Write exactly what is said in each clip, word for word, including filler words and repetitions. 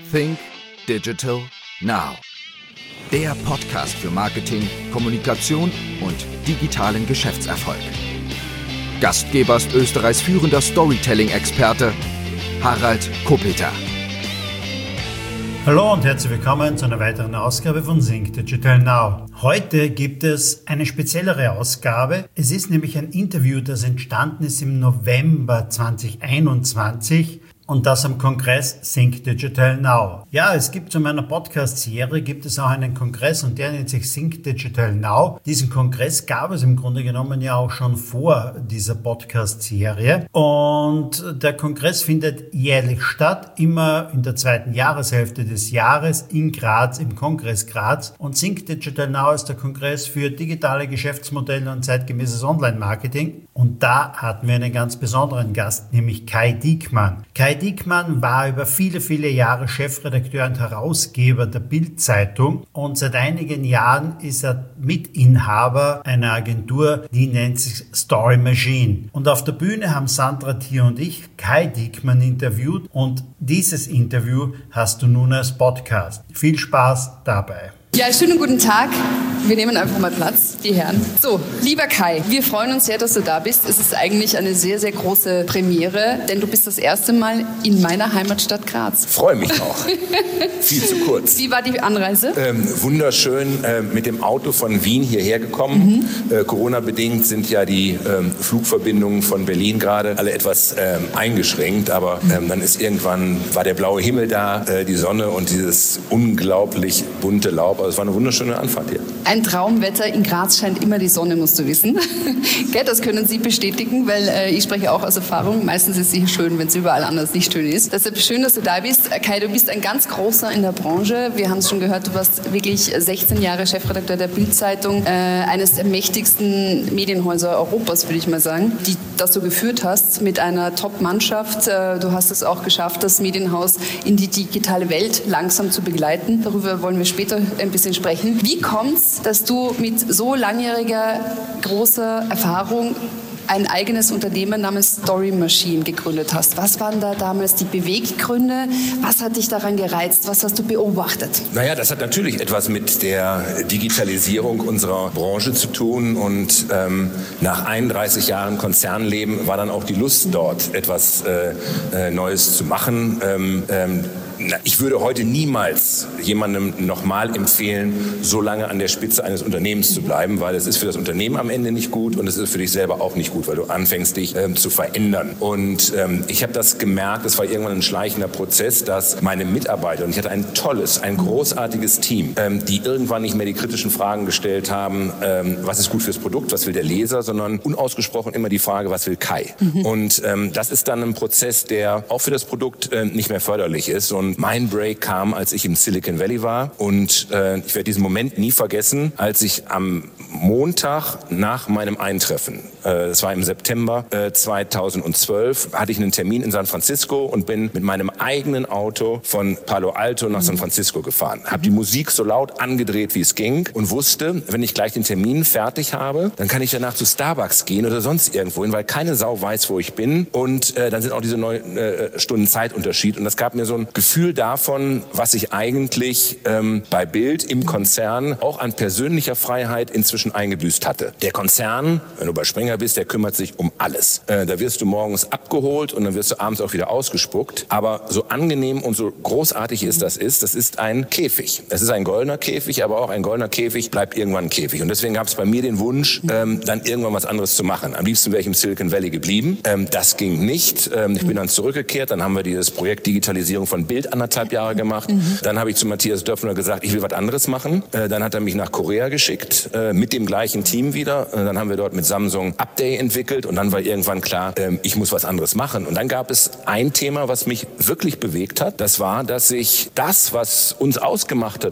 Think Digital Now. Der Podcast für Marketing, Kommunikation und digitalen Geschäftserfolg. Gastgeber ist Österreichs führender Storytelling-Experte Harald Kopeter. Hallo und herzlich willkommen zu einer weiteren Ausgabe von Think Digital Now. Heute gibt es eine speziellere Ausgabe. Es ist nämlich ein Interview, das entstanden ist im November zwanzig einundzwanzig. Und das am Kongress Think Digital Now. Ja, es gibt zu meiner Podcast-Serie, gibt es auch einen Kongress und der nennt sich Think Digital Now. Diesen Kongress gab es im Grunde genommen ja auch schon vor dieser Podcast-Serie. Und der Kongress findet jährlich statt, immer in der zweiten Jahreshälfte des Jahres in Graz, im Kongress Graz. Und Think Digital Now ist der Kongress für digitale Geschäftsmodelle und zeitgemäßes Online-Marketing. Und da hatten wir einen ganz besonderen Gast, nämlich Kai Diekmann. Kai Diekmann war über viele, viele Jahre Chefredakteur und Herausgeber der Bild-Zeitung und seit einigen Jahren ist er Mitinhaber einer Agentur, die nennt sich Story Machine. Und auf der Bühne haben Sandra Thier und ich Kai Diekmann interviewt und dieses Interview hast du nun als Podcast. Viel Spaß dabei. Ja, schönen guten Tag. Wir nehmen einfach mal Platz, die Herren. So, lieber Kai, wir freuen uns sehr, dass du da bist. Es ist eigentlich eine sehr, sehr große Premiere, denn du bist das erste Mal in meiner Heimatstadt Graz. Freue mich auch. Viel zu kurz. Wie war die Anreise? Ähm, wunderschön, äh, mit dem Auto von Wien hierher gekommen. Mhm. Äh, Corona-bedingt sind ja die ähm, Flugverbindungen von Berlin gerade alle etwas ähm, eingeschränkt, aber ähm, dann ist irgendwann, war der blaue Himmel da, äh, die Sonne und dieses unglaublich bunte Laub. Also es war eine wunderschöne Anfahrt hier. Ein Traumwetter. In Graz scheint immer die Sonne, musst du wissen. Das können Sie bestätigen, weil äh, ich spreche auch aus Erfahrung. Meistens ist es hier schön, wenn es überall anders nicht schön ist. Deshalb schön, dass du da bist. Kai, du bist ein ganz großer in der Branche. Wir haben es schon gehört, du warst wirklich sechzehn Jahre Chefredakteur der Bild-Zeitung, äh, eines der mächtigsten Medienhäuser Europas, würde ich mal sagen, die das du geführt hast mit einer Top-Mannschaft. Äh, du hast es auch geschafft, das Medienhaus in die digitale Welt langsam zu begleiten. Darüber wollen wir später ein bisschen sprechen. Wie kommt's, dass du mit so langjähriger, großer Erfahrung ein eigenes Unternehmen namens Story Machine gegründet hast? Was waren da damals die Beweggründe? Was hat dich daran gereizt? Was hast du beobachtet? Naja, das hat natürlich etwas mit der Digitalisierung unserer Branche zu tun und ähm, nach einunddreißig Jahren Konzernleben war dann auch die Lust dort, etwas äh, äh, Neues zu machen. Ähm, ähm, Ich würde heute niemals jemandem nochmal empfehlen, so lange an der Spitze eines Unternehmens zu bleiben, weil es ist für das Unternehmen am Ende nicht gut und es ist für dich selber auch nicht gut, weil du anfängst, dich ähm, zu verändern. Und ähm, ich habe das gemerkt, es war irgendwann ein schleichender Prozess, dass meine Mitarbeiter, und ich hatte ein tolles, ein großartiges Team, ähm, die irgendwann nicht mehr die kritischen Fragen gestellt haben, ähm, was ist gut fürs Produkt, was will der Leser, sondern unausgesprochen immer die Frage, was will Kai? Mhm. Und ähm, das ist dann ein Prozess, der auch für das Produkt äh, nicht mehr förderlich ist. Und mein Break kam, als ich im Silicon Valley war und äh, ich werde diesen Moment nie vergessen, als ich am Montag nach meinem Eintreffen, äh, das war im September äh, zweitausendzwölf, hatte ich einen Termin in San Francisco und bin mit meinem eigenen Auto von Palo Alto nach San Francisco gefahren. Habe die Musik so laut angedreht, wie es ging und wusste, wenn ich gleich den Termin fertig habe, dann kann ich danach zu Starbucks gehen oder sonst irgendwo hin, weil keine Sau weiß, wo ich bin und äh, dann sind auch diese neun äh, Stunden Zeitunterschied und das gab mir so ein Gefühl davon, was ich eigentlich ähm, bei Bild im Konzern auch an persönlicher Freiheit inzwischen eingebüßt hatte. Der Konzern, wenn du bei Springer bist, der kümmert sich um alles. Äh, da wirst du morgens abgeholt und dann wirst du abends auch wieder ausgespuckt. Aber so angenehm und so großartig ist das ist, das ist ein Käfig. Es ist ein goldener Käfig, aber auch ein goldener Käfig bleibt irgendwann ein Käfig. Und deswegen gab es bei mir den Wunsch, ähm, dann irgendwann was anderes zu machen. Am liebsten wäre ich im Silicon Valley geblieben. Ähm, das ging nicht. Ähm, ich bin dann zurückgekehrt. Dann haben wir dieses Projekt Digitalisierung von Bild anderthalb Jahre gemacht. Mhm. Dann habe ich zu Matthias Döpfner gesagt, ich will was anderes machen. Äh, dann hat er mich nach Korea geschickt, äh, mit dem gleichen Team wieder. Äh, dann haben wir dort mit Samsung Update entwickelt und dann war irgendwann klar, äh, ich muss was anderes machen. Und dann gab es ein Thema, was mich wirklich bewegt hat. Das war, dass ich das, was uns ausgemacht hat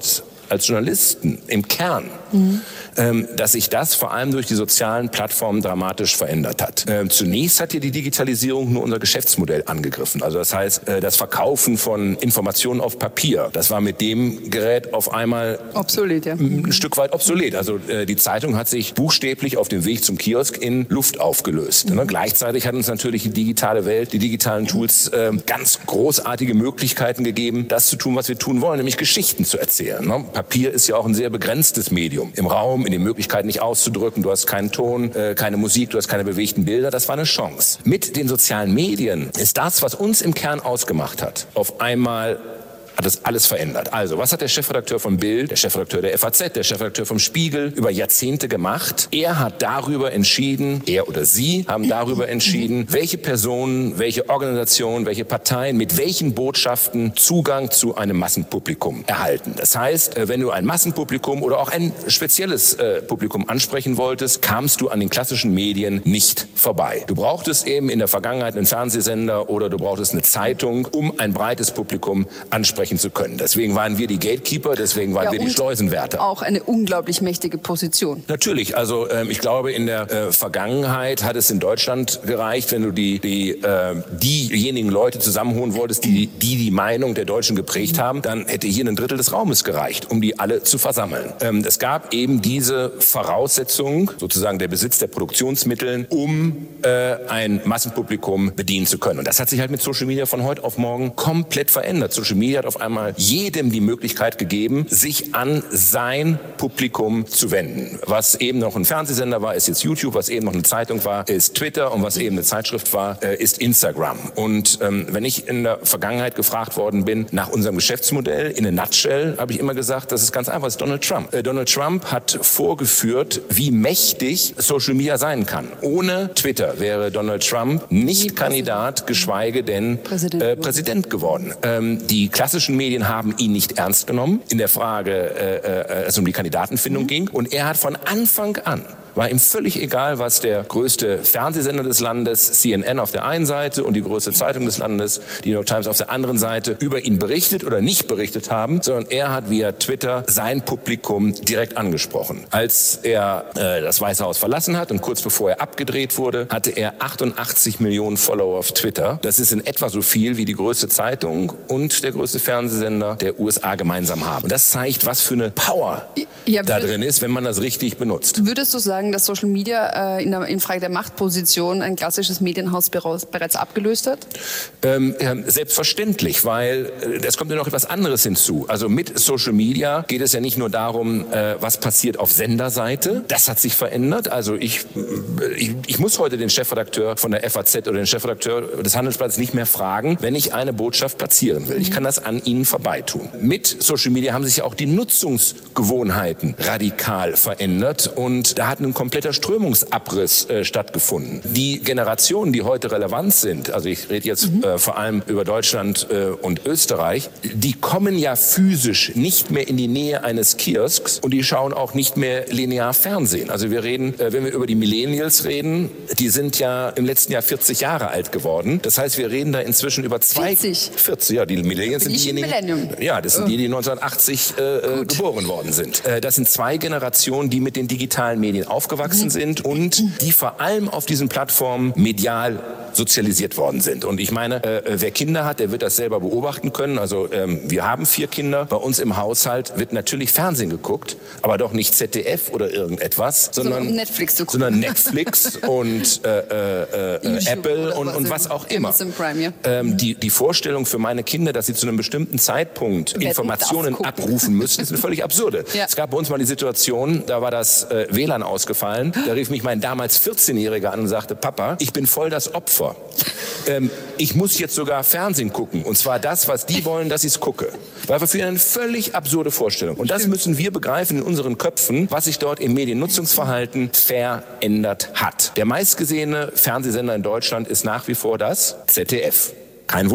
als Journalisten im Kern, mhm. ähm, dass sich das vor allem durch die sozialen Plattformen dramatisch verändert hat. Ähm, zunächst hat hier die Digitalisierung nur unser Geschäftsmodell angegriffen. Also das heißt, äh, das Verkaufen von Informationen auf Papier, das war mit dem Gerät auf einmal obsolet, ja. ein Stück weit obsolet. Also äh, die Zeitung hat sich buchstäblich auf dem Weg zum Kiosk in Luft aufgelöst. Mhm. Ne? Gleichzeitig hat uns natürlich die digitale Welt, die digitalen Tools äh, ganz großartige Möglichkeiten gegeben, das zu tun, was wir tun wollen, nämlich Geschichten zu erzählen. Ne? Papier ist ja auch ein sehr begrenztes Medium. Im Raum, in den Möglichkeiten nicht auszudrücken, du hast keinen Ton, äh, keine Musik, du hast keine bewegten Bilder, das war eine Chance. Mit den sozialen Medien ist das, was uns im Kern ausgemacht hat, auf einmal hat das alles verändert. Also, was hat der Chefredakteur von Bild, der Chefredakteur der F A Z, der Chefredakteur vom Spiegel über Jahrzehnte gemacht? Er hat darüber entschieden, er oder sie haben darüber entschieden, welche Personen, welche Organisationen, welche Parteien mit welchen Botschaften Zugang zu einem Massenpublikum erhalten. Das heißt, wenn du ein Massenpublikum oder auch ein spezielles äh, Publikum ansprechen wolltest, kamst du an den klassischen Medien nicht vorbei. Du brauchtest eben in der Vergangenheit einen Fernsehsender oder du brauchtest eine Zeitung, um ein breites Publikum ansprechen zu können. Deswegen waren wir die Gatekeeper, deswegen waren ja, wir die Schleusenwärter. Auch eine unglaublich mächtige Position. Natürlich, also ähm, ich glaube, in der äh, Vergangenheit hat es in Deutschland gereicht, wenn du die, die, äh, diejenigen Leute zusammenholen wolltest, die, die die Meinung der Deutschen geprägt haben, dann hätte hier ein Drittel des Raumes gereicht, um die alle zu versammeln. Ähm, es gab eben diese Voraussetzung, sozusagen der Besitz der Produktionsmittel, um äh, ein Massenpublikum bedienen zu können. Und das hat sich halt mit Social Media von heute auf morgen komplett verändert. Social Media hat auf einmal jedem die Möglichkeit gegeben, sich an sein Publikum zu wenden. Was eben noch ein Fernsehsender war, ist jetzt YouTube, was eben noch eine Zeitung war, ist Twitter und was eben eine Zeitschrift war, ist Instagram. Und ähm, wenn ich in der Vergangenheit gefragt worden bin nach unserem Geschäftsmodell, in a nutshell, habe ich immer gesagt, das ist ganz einfach, das ist Donald Trump. Äh, Donald Trump hat vorgeführt, wie mächtig Social Media sein kann. Ohne Twitter wäre Donald Trump nicht Kandidat, geschweige denn Präsident, äh, Präsident geworden. Ähm, die klassischen Medien haben ihn nicht ernst genommen in der Frage, äh, äh, es um die Kandidatenfindung mhm. ging. Und er hat von Anfang an, war ihm völlig egal, was der größte Fernsehsender des Landes, C N N auf der einen Seite und die größte Zeitung des Landes, die New York Times auf der anderen Seite, über ihn berichtet oder nicht berichtet haben, sondern er hat via Twitter sein Publikum direkt angesprochen. Als er äh, das Weiße Haus verlassen hat und kurz bevor er abgedreht wurde, hatte er achtundachtzig Millionen Follower auf Twitter. Das ist in etwa so viel wie die größte Zeitung und der größte Fernsehsender der U S A gemeinsam haben. Und das zeigt, was für eine Power ja, da drin ist, wenn man das richtig benutzt. Würdest du sagen, dass Social Media äh, in, der, in Frage der Machtposition ein klassisches Medienhaus bereits abgelöst hat? Ähm, ja, selbstverständlich, weil äh, es kommt ja noch etwas anderes hinzu. Also mit Social Media geht es ja nicht nur darum, äh, was passiert auf Senderseite. Das hat sich verändert. Also ich, ich, ich muss heute den Chefredakteur von der F A Z oder den Chefredakteur des Handelsblatts nicht mehr fragen, wenn ich eine Botschaft platzieren will. Ich kann das an ihnen vorbeitun. Mit Social Media haben sich auch die Nutzungsgewohnheiten radikal verändert und da hat ein kompletter Strömungsabriss äh, stattgefunden. Die Generationen, die heute relevant sind, also ich rede jetzt mhm. äh, vor allem über Deutschland äh, und Österreich, die kommen ja physisch nicht mehr in die Nähe eines Kiosks und die schauen auch nicht mehr linear Fernsehen. Also wir reden, äh, wenn wir über die Millennials reden, die sind ja im letzten Jahr vierzig Jahre alt geworden. Das heißt, wir reden da inzwischen über zwei... vierzig? vierzig, ja, die Millennials sind diejenigen... Ja, das sind oh. die, die neunzehnhundertachtzig äh, geboren worden sind. Äh, das sind zwei Generationen, die mit den digitalen Medien aufgewachsen mhm. sind und die vor allem auf diesen Plattformen medial sozialisiert worden sind. Und ich meine, äh, wer Kinder hat, der wird das selber beobachten können. Also ähm, wir haben vier Kinder. Bei uns im Haushalt wird natürlich Fernsehen geguckt, aber doch nicht Z D F oder irgendetwas, sondern so, um Netflix, zu sondern Netflix und äh, äh, äh, Apple und, und was auch immer. Prime, ja. ähm, die, die Vorstellung für meine Kinder, dass sie zu einem bestimmten Zeitpunkt Informationen abrufen müssen, ist eine völlig absurde. Ja. Es gab bei uns mal die Situation, da war das äh, W L A N ausgefallen. Da rief mich mein damals vierzehnjähriger an und sagte, Papa, ich bin voll das Opfer. Ähm, ich muss jetzt sogar Fernsehen gucken. Und zwar das, was die wollen, dass ich es gucke. Weil wir für eine völlig absurde Vorstellung. Und das müssen wir begreifen in unseren Köpfen, was sich dort im Mediennutzungsverhalten verändert hat. Der meistgesehene Fernsehsender in Deutschland ist nach wie vor das Z D F. Kein Wunder.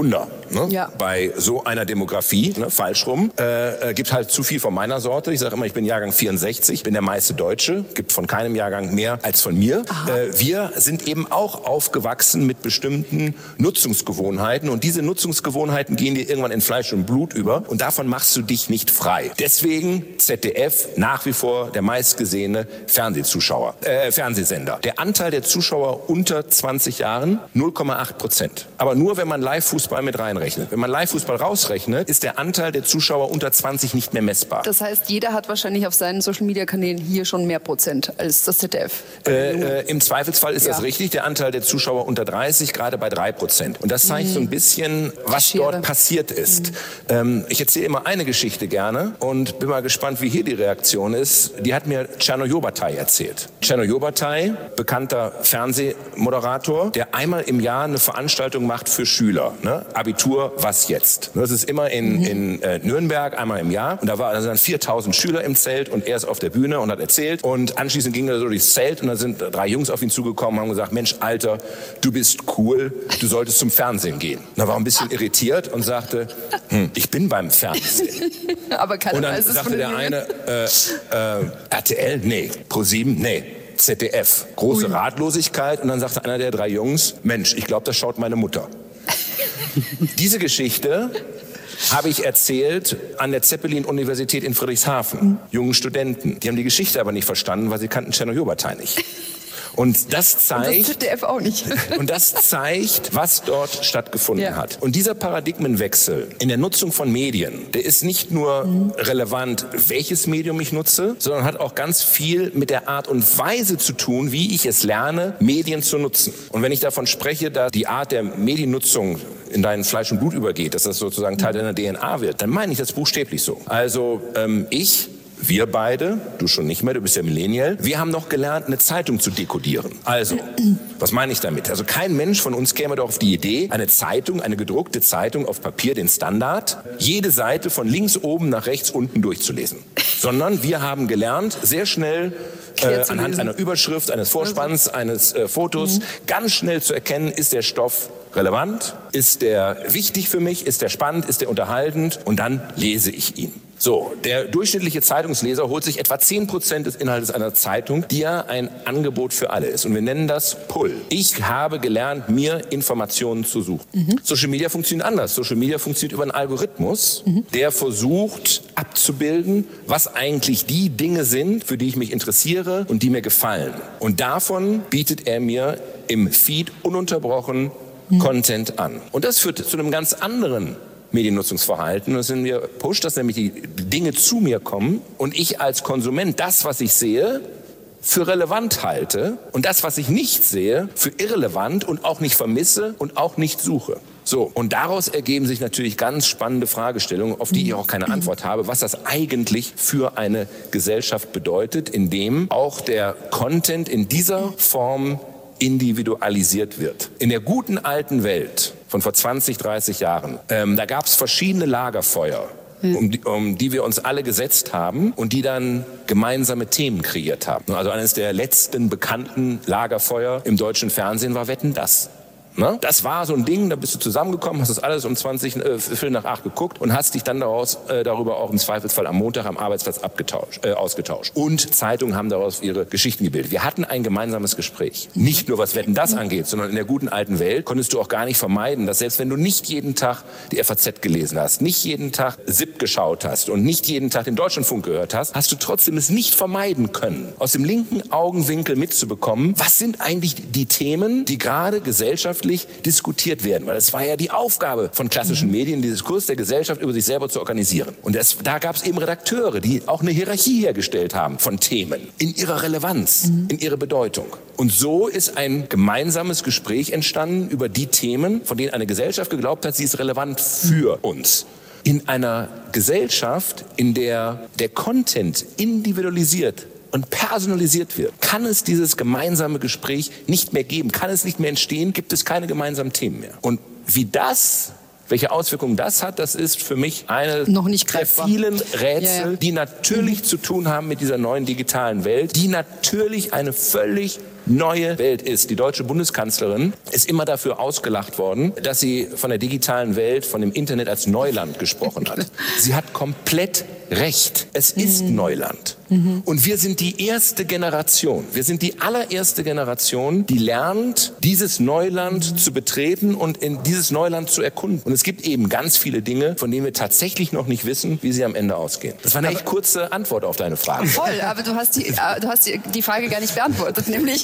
Ne? Ja. Bei so einer Demografie, ne, falsch rum, äh, gibt halt zu viel von meiner Sorte. Ich sage immer, ich bin Jahrgang vierundsechzig, bin der meiste Deutsche, gibt von keinem Jahrgang mehr als von mir. Äh, wir sind eben auch aufgewachsen mit bestimmten Nutzungsgewohnheiten und diese Nutzungsgewohnheiten gehen dir irgendwann in Fleisch und Blut über und davon machst du dich nicht frei. Deswegen Z D F nach wie vor der meistgesehene Fernsehzuschauer, äh, Fernsehsender. Der Anteil der Zuschauer unter zwanzig Jahren null Komma acht Prozent. Aber nur, wenn man Live-Fußball mit reinrechnet. Wenn man Live-Fußball rausrechnet, ist der Anteil der Zuschauer unter zwanzig nicht mehr messbar. Das heißt, jeder hat wahrscheinlich auf seinen Social-Media-Kanälen hier schon mehr Prozent als das Z D F. Äh, äh, Im Zweifelsfall ist Ja. das richtig. Der Anteil der Zuschauer unter dreißig gerade bei drei Prozent. Und das zeigt Mhm. so ein bisschen, was Schere. dort passiert ist. Mhm. Ähm, ich erzähle immer eine Geschichte gerne und bin mal gespannt, wie hier die Reaktion ist. Die hat mir Tschernojo Bataille erzählt. Tschernojo Bataille, bekannter Fernsehmoderator, der einmal im Jahr eine Veranstaltung macht für Schüler. Ne? Abitur, was jetzt? Das ist immer in, mhm. in äh, Nürnberg, einmal im Jahr. Und da waren also viertausend Schüler im Zelt und er ist auf der Bühne und hat erzählt. Und anschließend ging er so durchs Zelt und da sind drei Jungs auf ihn zugekommen und haben gesagt, Mensch, Alter, du bist cool, du solltest zum Fernsehen gehen. Und er war ein bisschen irritiert und sagte, hm, ich bin beim Fernsehen. Aber keiner Und dann weiß es sagte von der den eine, äh, äh, R T L, nee, ProSieben, nee. Z D F. Große Ui. Ratlosigkeit. Und dann sagte einer der drei Jungs, Mensch, ich glaube, das schaut meine Mutter. Diese Geschichte habe ich erzählt an der Zeppelin-Universität in Friedrichshafen. Jungen Studenten. Die haben die Geschichte aber nicht verstanden, weil sie kannten Tschernojo Bataille nicht. Und das Und das zeigt, Z D F auch nicht. und das zeigt, was dort stattgefunden Ja. hat. Und dieser Paradigmenwechsel in der Nutzung von Medien, der ist nicht nur mhm. relevant, welches Medium ich nutze, sondern hat auch ganz viel mit der Art und Weise zu tun, wie ich es lerne, Medien zu nutzen. Und wenn ich davon spreche, dass die Art der Mediennutzung in dein Fleisch und Blut übergeht, dass das sozusagen Teil deiner D N A wird, dann meine ich das buchstäblich so. Also ähm, ich... Wir beide, du schon nicht mehr, du bist ja Millennial, wir haben noch gelernt, eine Zeitung zu dekodieren. Also, was meine ich damit? Also kein Mensch von uns käme doch auf die Idee, eine Zeitung, eine gedruckte Zeitung auf Papier, den Standard, jede Seite von links oben nach rechts unten durchzulesen. Sondern wir haben gelernt, sehr schnell äh, anhand einer Überschrift, eines Vorspanns, eines äh, Fotos, mhm. ganz schnell zu erkennen, ist der Stoff relevant, ist der wichtig für mich, ist der spannend, ist der unterhaltend und dann lese ich ihn. So, der durchschnittliche Zeitungsleser holt sich etwa zehn Prozent des Inhaltes einer Zeitung, die ja ein Angebot für alle ist. Und wir nennen das Pull. Ich habe gelernt, mir Informationen zu suchen. Mhm. Social Media funktioniert anders. Social Media funktioniert über einen Algorithmus, mhm. der versucht abzubilden, was eigentlich die Dinge sind, für die ich mich interessiere und die mir gefallen. Und davon bietet er mir im Feed ununterbrochen mhm. Content an. Und das führt zu einem ganz anderen Mediennutzungsverhalten. Das sind wir Push, dass nämlich die Dinge zu mir kommen und ich als Konsument das, was ich sehe, für relevant halte und das, was ich nicht sehe, für irrelevant und auch nicht vermisse und auch nicht suche. So, und daraus ergeben sich natürlich ganz spannende Fragestellungen, auf die ich auch keine Antwort habe, was das eigentlich für eine Gesellschaft bedeutet, in dem auch der Content in dieser Form individualisiert wird. In der guten alten Welt von vor zwanzig, dreißig Jahren, ähm, da gab es verschiedene Lagerfeuer, um die, um die wir uns alle gesetzt haben und die dann gemeinsame Themen kreiert haben. Also eines der letzten bekannten Lagerfeuer im deutschen Fernsehen war Wetten, dass. Ne? Das war so ein Ding, da bist du zusammengekommen, hast das alles um zwanzig, äh, Viertel nach acht geguckt und hast dich dann daraus, äh, darüber auch im Zweifelsfall am Montag am Arbeitsplatz abgetauscht, äh, ausgetauscht. Und Zeitungen haben daraus ihre Geschichten gebildet. Wir hatten ein gemeinsames Gespräch. Nicht nur was Wetten, das angeht, sondern in der guten alten Welt konntest du auch gar nicht vermeiden, dass selbst wenn du nicht jeden Tag die F A Z gelesen hast, nicht jeden Tag S I P geschaut hast und nicht jeden Tag den Deutschlandfunk gehört hast, hast du trotzdem es nicht vermeiden können, aus dem linken Augenwinkel mitzubekommen, was sind eigentlich die Themen, die gerade gesellschaftlich diskutiert werden. Weil es war ja die Aufgabe von klassischen Medien, den Diskurs der Gesellschaft über sich selber zu organisieren. Und das, da gab es eben Redakteure, die auch eine Hierarchie hergestellt haben von Themen in ihrer Relevanz, mhm. in ihrer Bedeutung. Und so ist ein gemeinsames Gespräch entstanden über die Themen, von denen eine Gesellschaft geglaubt hat, sie ist relevant für uns. In einer Gesellschaft, in der der Content individualisiert und personalisiert wird, kann es dieses gemeinsame Gespräch nicht mehr geben, kann es nicht mehr entstehen, gibt es keine gemeinsamen Themen mehr. Und wie das, welche Auswirkungen das hat, das ist für mich eine Noch nicht der greifbar. vielen Rätsel, Ja, ja. die natürlich mhm. zu tun haben mit dieser neuen digitalen Welt, die natürlich eine völlig neue Welt ist. Die deutsche Bundeskanzlerin ist immer dafür ausgelacht worden, dass sie von der digitalen Welt, von dem Internet als Neuland gesprochen hat. Sie hat komplett recht. Es ist mhm. Neuland. Mhm. Und wir sind die erste Generation, wir sind die allererste Generation, die lernt, dieses Neuland mhm. zu betreten und in dieses Neuland zu erkunden. Und es gibt eben ganz viele Dinge, von denen wir tatsächlich noch nicht wissen, wie sie am Ende ausgehen. Das war eine echt kurze Antwort auf deine Frage. Voll, aber du hast die, du hast die, die Frage gar nicht beantwortet, nämlich.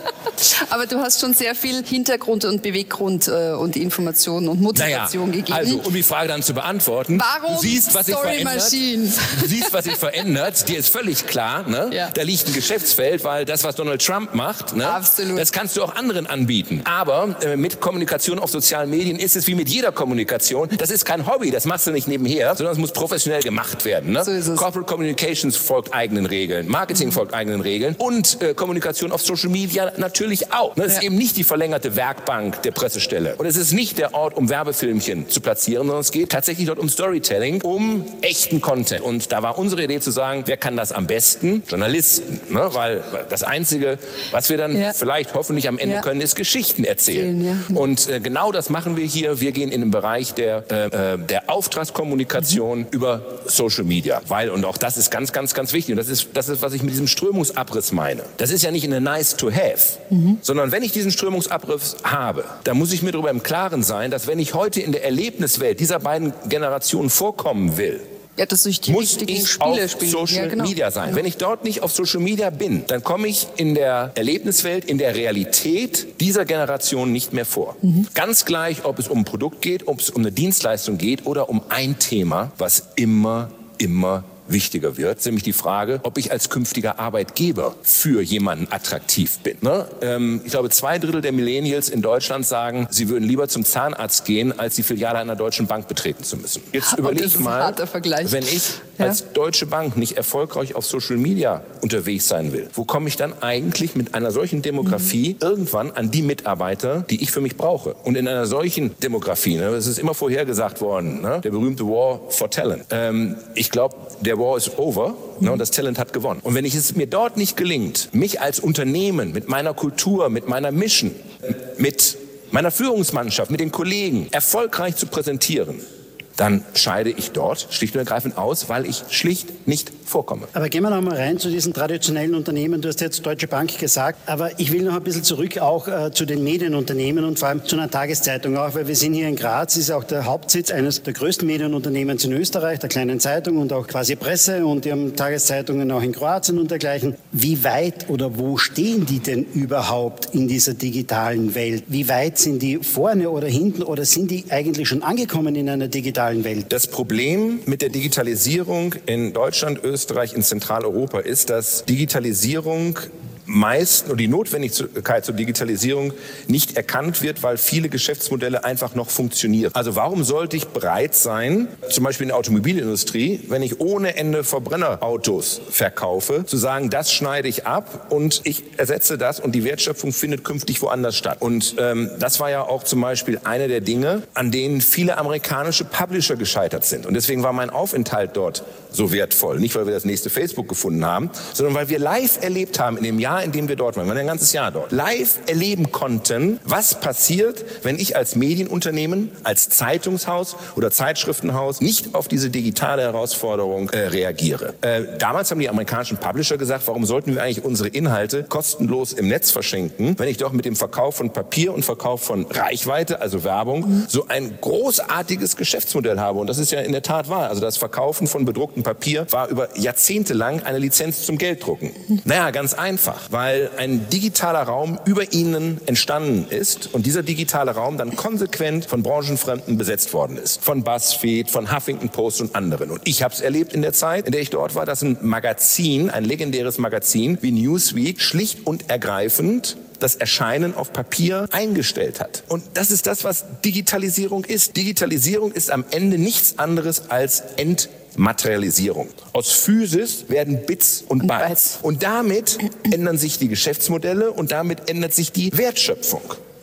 Aber du hast schon sehr viel Hintergrund und Beweggrund äh, und Informationen und Motivation naja, gegeben. Also, um die Frage dann zu beantworten, warum du siehst, was sich verändert. Du siehst, was sich verändert. Dir ist völlig klar, ne? Ja. Da liegt ein Geschäftsfeld, weil das, was Donald Trump macht, ne? Absolut. Das kannst du auch anderen anbieten. Aber äh, mit Kommunikation auf sozialen Medien ist es wie mit jeder Kommunikation. Das ist kein Hobby, das machst du nicht nebenher, sondern es muss professionell gemacht werden. Ne? So ist es. Corporate Communications folgt eigenen Regeln, Marketing mhm. folgt eigenen Regeln und äh, Kommunikation auf Social Media natürlich auch. Ne? Das ja. ist eben nicht die verlängerte Werkbank der Pressestelle. Und es ist nicht der Ort, um Werbefilmchen zu platzieren, sondern es geht tatsächlich dort um Storytelling, um echten Content. Und da war unsere Idee zu sagen, wer kann das am besten? Journalisten. Ne? Weil das Einzige, was wir dann ja. vielleicht hoffentlich am Ende ja. können, ist Geschichten erzählen. Ja. Und äh, genau das machen wir hier. Wir gehen in den Bereich der, äh, der Auftragskommunikation mhm. über Social Media. Weil, und auch das ist ganz, ganz, ganz wichtig. Und das ist, das ist, was ich mit diesem Strömungsabriss meine. Das ist ja nicht eine nice to have, mhm. sondern wenn ich diesen Strömungsabriss habe, dann muss ich mir darüber im Klaren sein, dass wenn ich heute in der Erlebniswelt dieser beiden Generationen vorkommen will, ja, das durch die muss ich Spiele auf spielen. Social ja, genau. Media sein. Ja. Wenn ich dort nicht auf Social Media bin, dann komme ich in der Erlebniswelt, in der Realität dieser Generation nicht mehr vor. Mhm. Ganz gleich, ob es um ein Produkt geht, ob es um eine Dienstleistung geht oder um ein Thema, was immer, immer wichtiger wird, nämlich die Frage, ob ich als künftiger Arbeitgeber für jemanden attraktiv bin. Ne? Ähm, ich glaube, zwei Drittel der Millennials in Deutschland sagen, sie würden lieber zum Zahnarzt gehen, als die Filiale einer deutschen Bank betreten zu müssen. Jetzt überleg mal, wenn ich ja. als Deutsche Bank nicht erfolgreich auf Social Media unterwegs sein will, wo komme ich dann eigentlich mit einer solchen Demografie mhm. irgendwann an die Mitarbeiter, die ich für mich brauche? Und in einer solchen Demografie, ne, das ist immer vorhergesagt worden, ne, der berühmte War for Talent. Ähm, ich glaube, der War is over, ne, und das Talent hat gewonnen. Und wenn ich es mir dort nicht gelingt, mich als Unternehmen mit meiner Kultur, mit meiner Mission, mit meiner Führungsmannschaft, mit den Kollegen erfolgreich zu präsentieren, dann scheide ich dort schlicht und ergreifend aus, weil ich schlicht nicht vorkomme. Aber gehen wir noch mal rein zu diesen traditionellen Unternehmen. Du hast jetzt Deutsche Bank gesagt, aber ich will noch ein bisschen zurück auch äh, zu den Medienunternehmen und vor allem zu einer Tageszeitung auch, weil wir sind hier in Graz, ist auch der Hauptsitz eines der größten Medienunternehmens in Österreich, der kleinen Zeitung und auch quasi Presse, und die haben Tageszeitungen auch in Kroatien und dergleichen. Wie weit oder wo stehen die denn überhaupt in dieser digitalen Welt? Wie weit sind die vorne oder hinten oder sind die eigentlich schon angekommen in einer digitalen Welt? Das Problem mit der Digitalisierung in Deutschland, Österreich, in Zentraleuropa ist, dass Digitalisierung meist oder die Notwendigkeit zur Digitalisierung nicht erkannt wird, weil viele Geschäftsmodelle einfach noch funktionieren. Also warum sollte ich bereit sein, zum Beispiel in der Automobilindustrie, wenn ich ohne Ende Verbrennerautos verkaufe, zu sagen, das schneide ich ab und ich ersetze das und die Wertschöpfung findet künftig woanders statt. Und ähm, das war ja auch zum Beispiel eine der Dinge, an denen viele amerikanische Publisher gescheitert sind. Und deswegen war mein Aufenthalt dort so wertvoll. Nicht, weil wir das nächste Facebook gefunden haben, sondern weil wir live erlebt haben in dem Jahr, in dem wir dort waren, wir waren ein ganzes Jahr dort, live erleben konnten, was passiert, wenn ich als Medienunternehmen, als Zeitungshaus oder Zeitschriftenhaus nicht auf diese digitale Herausforderung äh, reagiere. Äh, damals haben die amerikanischen Publisher gesagt, warum sollten wir eigentlich unsere Inhalte kostenlos im Netz verschenken, wenn ich doch mit dem Verkauf von Papier und Verkauf von Reichweite, also Werbung, so ein großartiges Geschäftsmodell habe. Und das ist ja in der Tat wahr. Also das Verkaufen von bedrucktem Papier war über Jahrzehnte lang eine Lizenz zum Gelddrucken. Naja, ganz einfach, weil ein digitaler Raum über ihnen entstanden ist und dieser digitale Raum dann konsequent von Branchenfremden besetzt worden ist. Von BuzzFeed, von Huffington Post und anderen. Und ich habe es erlebt in der Zeit, in der ich dort war, dass ein Magazin, ein legendäres Magazin wie Newsweek schlicht und ergreifend das Erscheinen auf Papier eingestellt hat. Und das ist das, was Digitalisierung ist. Digitalisierung ist am Ende nichts anderes als Entmaterialisierung. Aus Physis werden Bits und Bytes. Und damit ändern sich die Geschäftsmodelle und damit ändert sich die Wertschöpfung.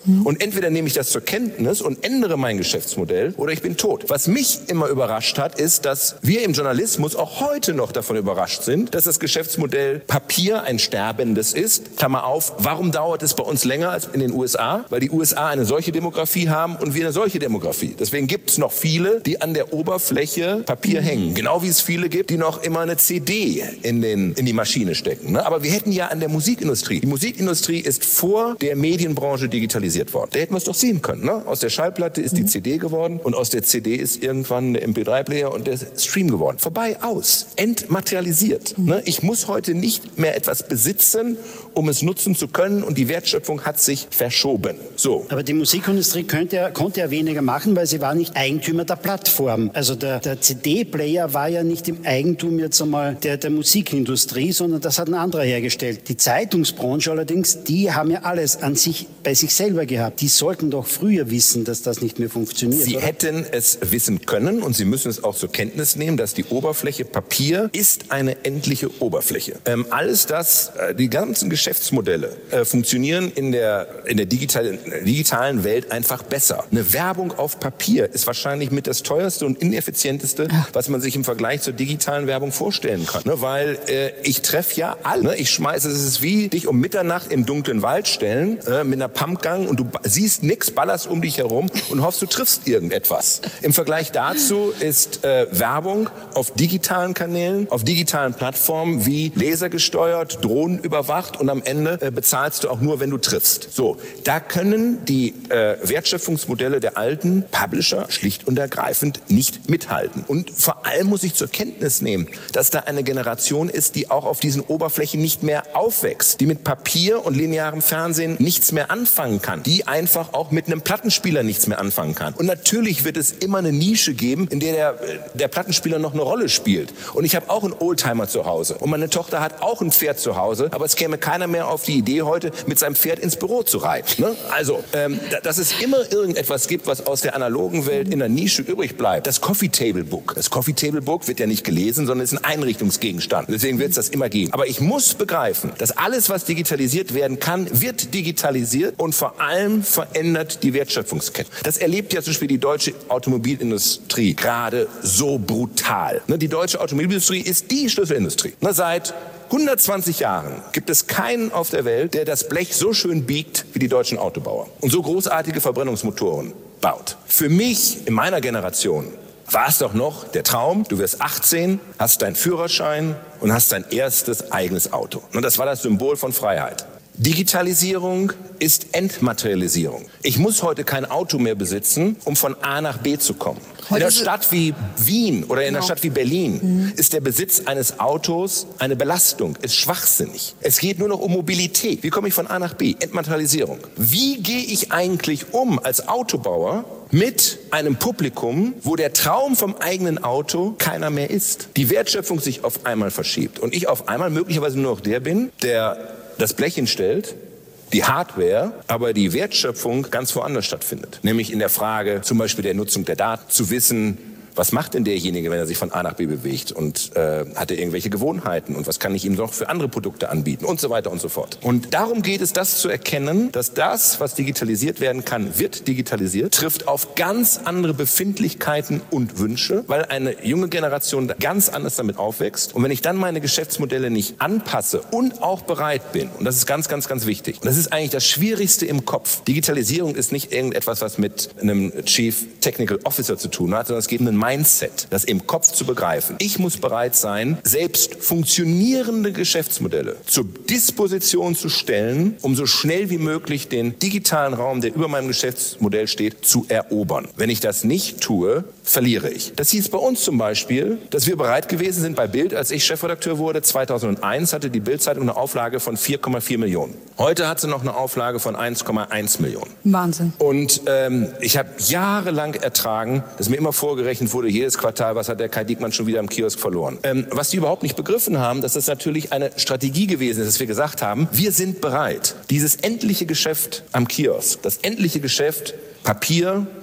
Mhm. Und entweder nehme ich das zur Kenntnis und ändere mein Geschäftsmodell oder ich bin tot. Was mich immer überrascht hat, ist, dass wir im Journalismus auch heute noch davon überrascht sind, dass das Geschäftsmodell Papier ein sterbendes ist. Klammer auf, warum dauert es bei uns länger als in den U S A? Weil die U S A eine solche Demografie haben und wir eine solche Demografie. Deswegen gibt es noch viele, die an der Oberfläche Papier hängen. Genau wie es viele gibt, die noch immer eine C D in, den, in die Maschine stecken. Ne? Aber wir hätten ja an der Musikindustrie. Die Musikindustrie ist vor der Medienbranche digitalisiert worden. Da hätten wir es doch sehen können. Ne? Aus der Schallplatte ist die C D geworden und aus der C D ist irgendwann der M P drei Player und der Stream geworden. Vorbei, aus. Entmaterialisiert. Ne? Ich muss heute nicht mehr etwas besitzen, um es nutzen zu können und die Wertschöpfung hat sich verschoben. So. Aber die Musikindustrie könnte ja, konnte ja weniger machen, weil sie war nicht Eigentümer der Plattform. Also der, der C D-Player war ja nicht im Eigentum jetzt einmal der, der Musikindustrie, sondern das hat ein anderer hergestellt. Die Zeitungsbranche allerdings, die haben ja alles an sich, bei sich selber gehabt. Die sollten doch früher wissen, dass das nicht mehr funktioniert. Sie oder? hätten es wissen können und Sie müssen es auch zur Kenntnis nehmen, dass die Oberfläche Papier ist eine endliche Oberfläche. Ähm, alles das, äh, die ganzen Geschäftsmodelle äh, funktionieren in der, in der digitalen, digitalen Welt einfach besser. Eine Werbung auf Papier ist wahrscheinlich mit das teuerste und ineffizienteste, was man sich im Vergleich zur digitalen Werbung vorstellen kann. Ne? Weil äh, ich treffe ja alle. Ne? Ich schmeiße, es ist wie dich um Mitternacht im dunklen Wald stellen äh, mit einer Pumpgun und du siehst nichts, ballerst um dich herum und hoffst, du triffst irgendetwas. Im Vergleich dazu ist äh, Werbung auf digitalen Kanälen, auf digitalen Plattformen wie lasergesteuert, Drohnen überwacht und am Ende äh, bezahlst du auch nur, wenn du triffst. So, da können die äh, Wertschöpfungsmodelle der alten Publisher schlicht und ergreifend nicht mithalten. Und vor allem muss ich zur Kenntnis nehmen, dass da eine Generation ist, die auch auf diesen Oberflächen nicht mehr aufwächst, die mit Papier und linearem Fernsehen nichts mehr anfangen kann, die einfach auch mit einem Plattenspieler nichts mehr anfangen kann. Und natürlich wird es immer eine Nische geben, in der der, der Plattenspieler noch eine Rolle spielt. Und ich habe auch einen Oldtimer zu Hause und meine Tochter hat auch ein Pferd zu Hause, aber es käme keiner mehr auf die Idee, heute mit seinem Pferd ins Büro zu reiten. Ne? Also, ähm, dass es immer irgendetwas gibt, was aus der analogen Welt in der Nische übrig bleibt. Das Coffee Table Book. Das Coffee Table Book wird ja nicht gelesen, sondern ist ein Einrichtungsgegenstand. Deswegen wird es das immer geben. Aber ich muss begreifen, dass alles, was digitalisiert werden kann, wird digitalisiert und vor allem verändert die Wertschöpfungskette. Das erlebt ja zum Beispiel die deutsche Automobilindustrie gerade so brutal. Ne, die deutsche Automobilindustrie ist die Schlüsselindustrie. Ne, seit hundertzwanzig Jahren gibt es keinen auf der Welt, der das Blech so schön biegt wie die deutschen Autobauer und so großartige Verbrennungsmotoren baut. Für mich in meiner Generation war es doch noch der Traum, du wirst achtzehn, hast deinen Führerschein und hast dein erstes eigenes Auto. Und das war das Symbol von Freiheit. Digitalisierung ist Entmaterialisierung. Ich muss heute kein Auto mehr besitzen, um von A nach B zu kommen. In einer Stadt wie Wien oder in einer Stadt wie Berlin mhm. ist der Besitz eines Autos eine Belastung, ist schwachsinnig. Es geht nur noch um Mobilität. Wie komme ich von A nach B? Entmaterialisierung. Wie gehe ich eigentlich um als Autobauer mit einem Publikum, wo der Traum vom eigenen Auto keiner mehr ist? Die Wertschöpfung sich auf einmal verschiebt und ich auf einmal möglicherweise nur noch der bin, der das Blech hinstellt, die Hardware, aber die Wertschöpfung ganz woanders stattfindet. Nämlich in der Frage zum Beispiel der Nutzung der Daten, zu wissen, was macht denn derjenige, wenn er sich von A nach B bewegt und äh, hat er irgendwelche Gewohnheiten und was kann ich ihm noch für andere Produkte anbieten und so weiter und so fort. Und darum geht es, das zu erkennen, dass das, was digitalisiert werden kann, wird digitalisiert, trifft auf ganz andere Befindlichkeiten und Wünsche, weil eine junge Generation ganz anders damit aufwächst. Und wenn ich dann meine Geschäftsmodelle nicht anpasse und auch bereit bin, und das ist ganz, ganz, ganz wichtig, und das ist eigentlich das Schwierigste im Kopf. Digitalisierung ist nicht irgendetwas, was mit einem Chief Technical Officer zu tun hat, sondern es geht um einen Mindset, das im Kopf zu begreifen. Ich muss bereit sein, selbst funktionierende Geschäftsmodelle zur Disposition zu stellen, um so schnell wie möglich den digitalen Raum, der über meinem Geschäftsmodell steht, zu erobern. Wenn ich das nicht tue, verliere ich. Das hieß bei uns zum Beispiel, dass wir bereit gewesen sind bei Bild, als ich Chefredakteur wurde, zweitausendeins hatte die Bild-Zeitung eine Auflage von vier Komma vier Millionen. Heute hat sie noch eine Auflage von eins Komma eins Millionen. Wahnsinn. Und ähm, ich habe jahrelang ertragen, dass mir immer vorgerechnet wurde, jedes Quartal, was hat der Kai Diekmann schon wieder im Kiosk verloren. Ähm, was die überhaupt nicht begriffen haben, dass das natürlich eine Strategie gewesen ist, dass wir gesagt haben, wir sind bereit, dieses endliche Geschäft am Kiosk, das endliche Geschäft Papier,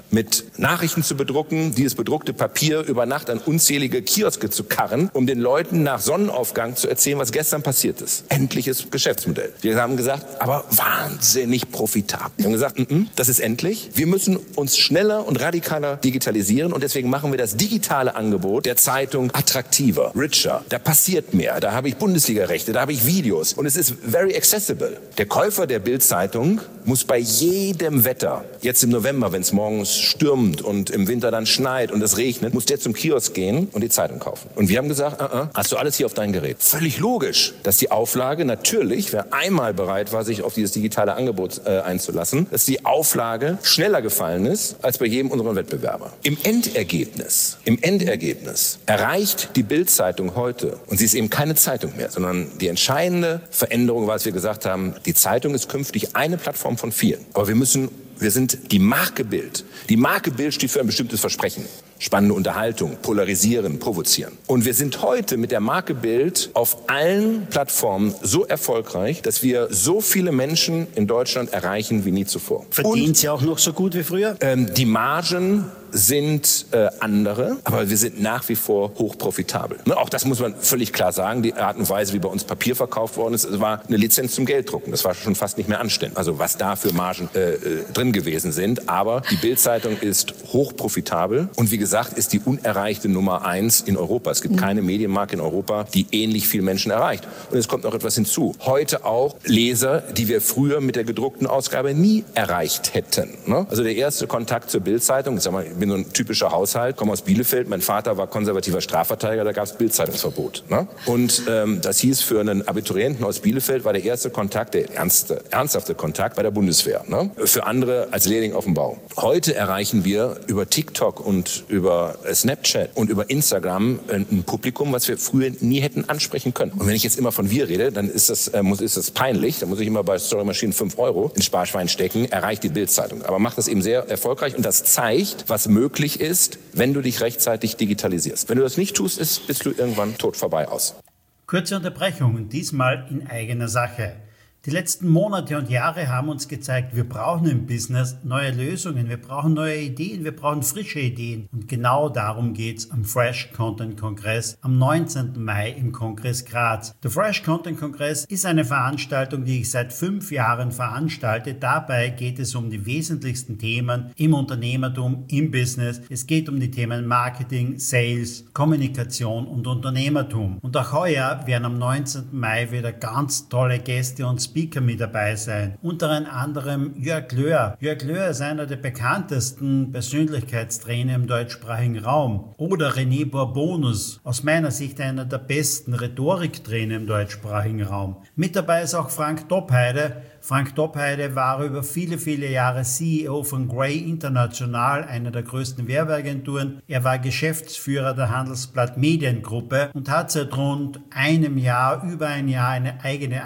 mit Nachrichten zu bedrucken, dieses bedruckte Papier über Nacht an unzählige Kioske zu karren, um den Leuten nach Sonnenaufgang zu erzählen, was gestern passiert ist. Endliches Geschäftsmodell. Wir haben gesagt, aber wahnsinnig profitabel. Wir haben gesagt, n-n, das ist endlich. Wir müssen uns schneller und radikaler digitalisieren und deswegen machen wir das digitale Angebot der Zeitung attraktiver, richer. Da passiert mehr. Da habe ich Bundesliga-Rechte, da habe ich Videos und es ist very accessible. Der Käufer der Bild-Zeitung muss bei jedem Wetter, jetzt im November, wenn es morgens stürmt und im Winter dann schneit und es regnet, muss der zum Kiosk gehen und die Zeitung kaufen. Und wir haben gesagt, uh-uh, hast du alles hier auf dein Gerät. Völlig logisch, dass die Auflage natürlich, wer einmal bereit war, sich auf dieses digitale Angebot äh, einzulassen, dass die Auflage schneller gefallen ist als bei jedem unserer Wettbewerber. Im Endergebnis, im Endergebnis erreicht die Bild-Zeitung heute, und sie ist eben keine Zeitung mehr, sondern die entscheidende Veränderung war, dass wir gesagt haben, die Zeitung ist künftig eine Plattform von vielen. Aber wir müssen, wir sind die Marke Bild. Die Marke Bild steht für ein bestimmtes Versprechen. Spannende Unterhaltung, polarisieren, provozieren. Und wir sind heute mit der Marke Bild auf allen Plattformen so erfolgreich, dass wir so viele Menschen in Deutschland erreichen wie nie zuvor. Verdient sie auch noch so gut wie früher? Ähm, die Margen sind äh, andere, aber wir sind nach wie vor hochprofitabel. Ne, auch das muss man völlig klar sagen. Die Art und Weise, wie bei uns Papier verkauft worden ist, war eine Lizenz zum Gelddrucken. Das war schon fast nicht mehr anständig. Also was da für Margen äh, drin gewesen sind. Aber die Bild-Zeitung ist hochprofitabel und wie gesagt, ist die unerreichte Nummer eins in Europa. Es gibt mhm. keine Medienmarke in Europa, die ähnlich viele Menschen erreicht. Und es kommt noch etwas hinzu. Heute auch Leser, die wir früher mit der gedruckten Ausgabe nie erreicht hätten. Ne? Also der erste Kontakt zur Bild-Zeitung, ich sag mal, ich bin so ein typischer Haushalt, komme aus Bielefeld, mein Vater war konservativer Strafverteidiger, da gab es Bild-Zeitungsverbot. Ne? Und ähm, das hieß, für einen Abiturienten aus Bielefeld war der erste Kontakt, der ernste, ernsthafte Kontakt bei der Bundeswehr. Ne? Für andere als Lehrling auf dem Bau. Heute erreichen wir über TikTok und über Snapchat und über Instagram ein Publikum, was wir früher nie hätten ansprechen können. Und wenn ich jetzt immer von wir rede, dann ist das, äh, muss, ist das peinlich. Da muss ich immer bei Story Machine fünf Euro ins Sparschwein stecken, erreicht die Bild-Zeitung. Aber macht das eben sehr erfolgreich und das zeigt, was möglich ist, wenn du dich rechtzeitig digitalisierst. Wenn du das nicht tust, ist, bist du irgendwann tot vorbei aus. Kurze Unterbrechung, diesmal in eigener Sache. Die letzten Monate und Jahre haben uns gezeigt, wir brauchen im Business neue Lösungen, wir brauchen neue Ideen, wir brauchen frische Ideen. Und genau darum geht's am Fresh Content Kongress am neunzehnten Mai im Kongress Graz. Der Fresh Content Kongress ist eine Veranstaltung, die ich seit fünf Jahren veranstalte. Dabei geht es um die wesentlichsten Themen im Unternehmertum, im Business. Es geht um die Themen Marketing, Sales, Kommunikation und Unternehmertum. Und auch heuer werden am neunzehnten Mai wieder ganz tolle Gäste und Speaker mit dabei sein. Unter anderem Jörg Löhr. Jörg Löhr ist einer der bekanntesten Persönlichkeitstrainer im deutschsprachigen Raum. Oder René Bourbonus, aus meiner Sicht einer der besten Rhetoriktrainer im deutschsprachigen Raum. Mit dabei ist auch Frank Doppheide. Frank Doppheide war über viele, viele Jahre C E O von Grey International, einer der größten Werbeagenturen. Er war Geschäftsführer der Handelsblatt Mediengruppe und hat seit rund einem Jahr, über ein Jahr, eine eigene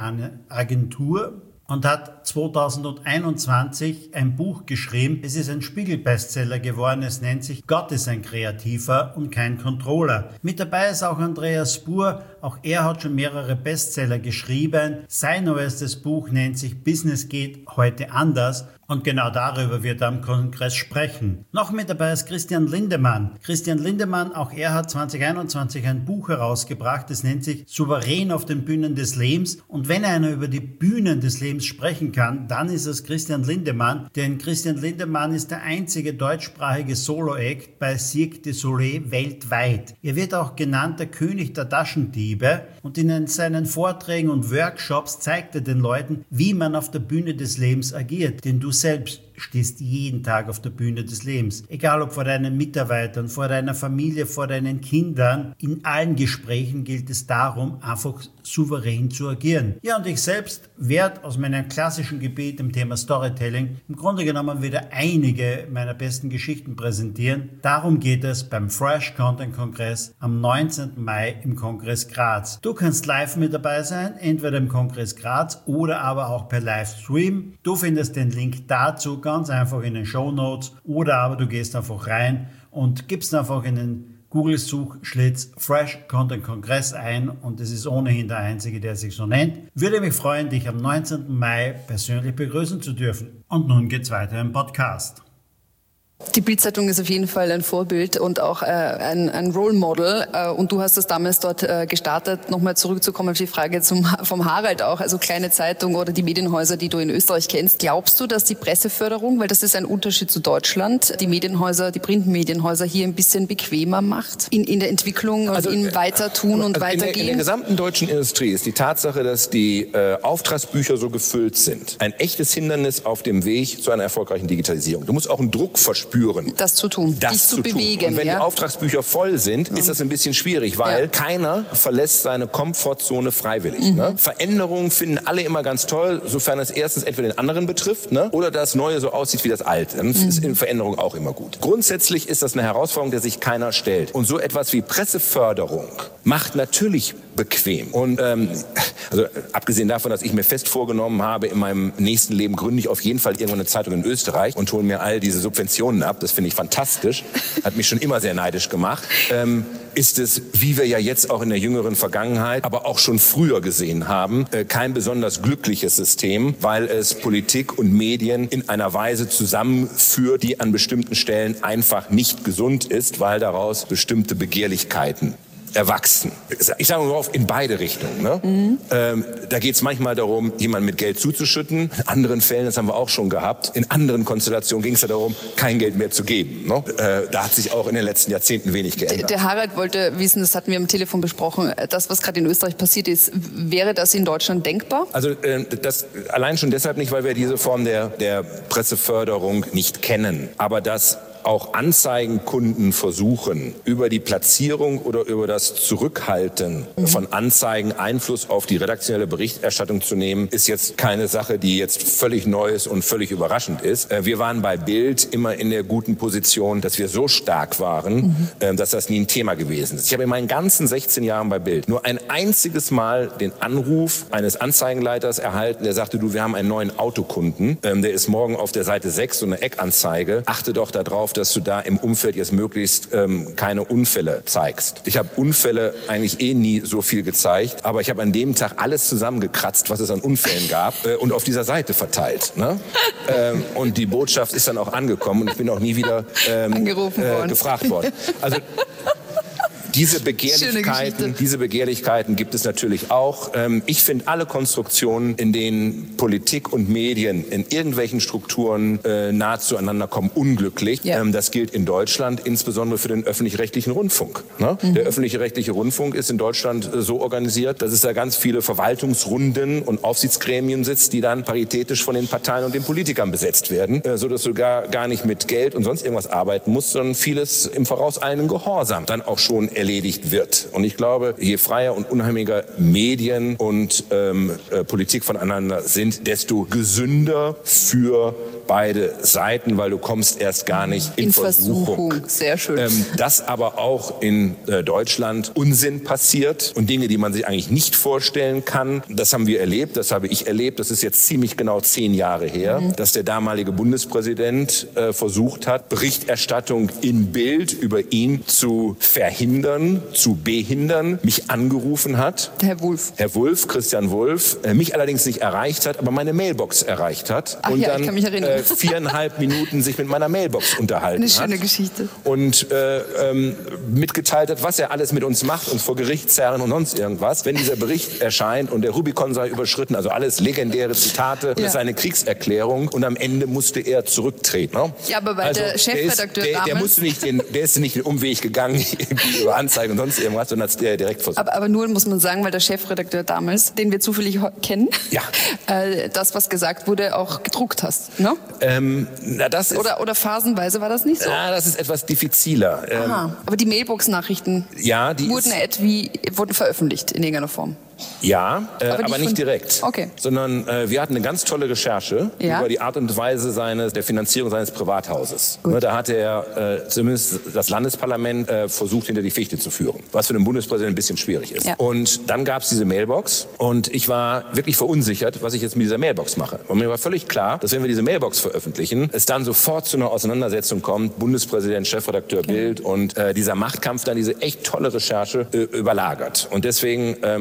Agentur und hat zweitausendeinundzwanzig ein Buch geschrieben. Es ist ein Spiegel-Bestseller geworden. Es nennt sich Gott ist ein Kreativer und kein Controller. Mit dabei ist auch Andreas Spur. Auch er hat schon mehrere Bestseller geschrieben. Sein neuestes Buch nennt sich Business geht heute anders. Und genau darüber wird er am Kongress sprechen. Noch mit dabei ist Christian Lindemann. Christian Lindemann, auch er hat zwanzig einundzwanzig ein Buch herausgebracht. Es nennt sich Souverän auf den Bühnen des Lebens. Und wenn einer über die Bühnen des Lebens sprechen kann, dann ist es Christian Lindemann. Denn Christian Lindemann ist der einzige deutschsprachige Solo-Act bei Cirque du Soleil weltweit. Er wird auch genannt der König der Taschendiebe. Und in seinen Vorträgen und Workshops zeigt er den Leuten, wie man auf der Bühne des Lebens agiert. Denn du selbst stehst jeden Tag auf der Bühne des Lebens. Egal ob vor deinen Mitarbeitern, vor deiner Familie, vor deinen Kindern. In allen Gesprächen gilt es darum, einfach souverän zu agieren. Ja, und ich selbst werde aus meinem klassischen Gebiet, dem Thema Storytelling, im Grunde genommen wieder einige meiner besten Geschichten präsentieren. Darum geht es beim Fresh Content Kongress am neunzehnten Mai im Kongress Graz. Du kannst live mit dabei sein, entweder im Kongress Graz oder aber auch per Livestream. Du findest den Link dazu ganz einfach in den Shownotes oder aber du gehst einfach rein und gibst einfach in den Google-Suchschlitz Fresh Content Kongress ein und es ist ohnehin der einzige, der sich so nennt. Würde mich freuen, dich am neunzehnten Mai persönlich begrüßen zu dürfen. Und nun geht's weiter im Podcast. Die Bild-Zeitung ist auf jeden Fall ein Vorbild und auch äh, ein, ein Role Model. Äh, und du hast das damals dort äh, gestartet. Nochmal zurückzukommen auf die Frage zum, vom Harald auch, also kleine Zeitung oder die Medienhäuser, die du in Österreich kennst. Glaubst du, dass die Presseförderung, weil das ist ein Unterschied zu Deutschland, die Medienhäuser, die Printmedienhäuser hier ein bisschen bequemer macht in, in der Entwicklung und also, im Weitertun und also Weitergehen? In der, in der gesamten deutschen Industrie ist die Tatsache, dass die äh, Auftragsbücher so gefüllt sind, ein echtes Hindernis auf dem Weg zu einer erfolgreichen Digitalisierung. Du musst auch einen Druck verspüren, das zu tun, das dich zu, zu bewegen. Tun. Und wenn ja? die Auftragsbücher voll sind, ist das ein bisschen schwierig, weil ja. keiner verlässt seine Komfortzone freiwillig. Mhm. Ne? Veränderungen finden alle immer ganz toll, sofern es erstens entweder den anderen betrifft, ne? oder das Neue so aussieht wie das Alte. Dann mhm. ist in Veränderung auch immer gut. Grundsätzlich ist das eine Herausforderung, der sich keiner stellt. Und so etwas wie Presseförderung macht natürlich bequem. Und ähm, also abgesehen davon, dass ich mir fest vorgenommen habe, in meinem nächsten Leben gründe ich auf jeden Fall irgendwann eine Zeitung in Österreich und hole mir all diese Subventionen ab. Das finde ich fantastisch. Hat mich schon immer sehr neidisch gemacht. Ähm, ist es, wie wir ja jetzt auch in der jüngeren Vergangenheit, aber auch schon früher gesehen haben, äh, kein besonders glückliches System, weil es Politik und Medien in einer Weise zusammenführt, die an bestimmten Stellen einfach nicht gesund ist, weil daraus bestimmte Begehrlichkeiten erwachsen. Ich sage mal auf, in beide Richtungen. Ne? Mhm. Ähm, da geht es manchmal darum, jemanden mit Geld zuzuschütten. In anderen Fällen, das haben wir auch schon gehabt, in anderen Konstellationen ging es ja darum, kein Geld mehr zu geben. Ne? Äh, da hat sich auch in den letzten Jahrzehnten wenig geändert. Der Harald wollte wissen, das hatten wir am Telefon besprochen, das, was gerade in Österreich passiert ist, wäre das in Deutschland denkbar? Also äh, das allein schon deshalb nicht, weil wir diese Form der, der Presseförderung nicht kennen. Aber dass auch Anzeigenkunden versuchen, über die Platzierung oder über das Zurückhalten mhm. von Anzeigen Einfluss auf die redaktionelle Berichterstattung zu nehmen, ist jetzt keine Sache, die jetzt völlig neu ist und völlig überraschend ist. Wir waren bei Bild immer in der guten Position, dass wir so stark waren, mhm. dass das nie ein Thema gewesen ist. Ich habe in meinen ganzen sechzehn Jahren bei Bild nur ein einziges Mal den Anruf eines Anzeigenleiters erhalten, der sagte, du, wir haben einen neuen Autokunden, der ist morgen auf der Seite sechs, so eine Eckanzeige, achte doch darauf, dass du da im Umfeld jetzt möglichst ähm, keine Unfälle zeigst. Ich habe Unfälle eigentlich eh nie so viel gezeigt, aber ich habe an dem Tag alles zusammengekratzt, was es an Unfällen gab äh, und auf dieser Seite verteilt. Ne? ähm, und die Botschaft ist dann auch angekommen und ich bin auch nie wieder ähm, Angerufen worden. Äh, gefragt worden. Also Diese Begehrlichkeiten, diese Begehrlichkeiten gibt es natürlich auch. Ich finde alle Konstruktionen, in denen Politik und Medien in irgendwelchen Strukturen äh, nahe zueinander kommen, unglücklich. Ja. Das gilt in Deutschland, insbesondere für den öffentlich-rechtlichen Rundfunk. Ne? Mhm. Der öffentlich-rechtliche Rundfunk ist in Deutschland so organisiert, dass es da ganz viele Verwaltungsrunden und Aufsichtsgremien sitzt, die dann paritätisch von den Parteien und den Politikern besetzt werden, äh, sodass du gar, gar nicht mit Geld und sonst irgendwas arbeiten musst, sondern vieles im vorauseilenden Gehorsam dann auch schon erledigt wird. Und ich glaube, je freier und unabhängiger Medien und ähm, äh, Politik voneinander sind, desto gesünder für beide Seiten, weil du kommst erst gar nicht in, in Versuchung. Versuchung. Sehr schön. Ähm, dass aber auch in äh, Deutschland Unsinn passiert und Dinge, die man sich eigentlich nicht vorstellen kann. Das haben wir erlebt, das habe ich erlebt. Das ist jetzt ziemlich genau zehn Jahre her, mhm. dass der damalige Bundespräsident äh, versucht hat, Berichterstattung in Bild über ihn zu verhindern, zu behindern, mich angerufen hat. Herr Wulff. Herr Wulff, Christian Wulff, äh, mich allerdings nicht erreicht hat, aber meine Mailbox erreicht hat. Ach und ja, dann, ich kann mich erinnern. Äh, viereinhalb Minuten sich mit meiner Mailbox unterhalten Eine hat. schöne Geschichte. Und äh, ähm, mitgeteilt hat, was er alles mit uns macht, uns vor Gericht zerren und sonst irgendwas. Wenn dieser Bericht erscheint und der Rubikon sei überschritten, also alles legendäre Zitate, ja. Das ist eine Kriegserklärung und am Ende musste er zurücktreten. Ne? Ja, aber weil also, der Chefredakteur der, ist, der, der damals... musste nicht den, der ist nicht den Umweg gegangen über Anzeigen und sonst irgendwas, sondern hat der direkt versucht. Aber, aber nur muss man sagen, weil der Chefredakteur damals, den wir zufällig kennen, ja. äh, das, was gesagt wurde, auch gedruckt hast, ne? Ähm, na, das ist, oder, oder phasenweise war das nicht so? Ja, das ist etwas diffiziler. Ähm, Aha. Aber die Mailbox-Nachrichten ja, die wurden, ist, wie, wurden veröffentlicht in irgendeiner Form? Ja, äh, aber, aber nicht von... direkt. Okay. Sondern äh, wir hatten eine ganz tolle Recherche ja. über die Art und Weise seines, der Finanzierung seines Privathauses. Ne, da hatte er äh, zumindest das Landesparlament äh, versucht, hinter die Fichte zu führen. Was für den Bundespräsidenten ein bisschen schwierig ist. Ja. Und dann gab es diese Mailbox und ich war wirklich verunsichert, was ich jetzt mit dieser Mailbox mache. Und mir war völlig klar, dass wenn wir diese Mailbox veröffentlichen, es dann sofort zu einer Auseinandersetzung kommt, Bundespräsident, Chefredakteur okay. Bild und äh, dieser Machtkampf dann diese echt tolle Recherche äh, überlagert. Und deswegen ähm, habe ich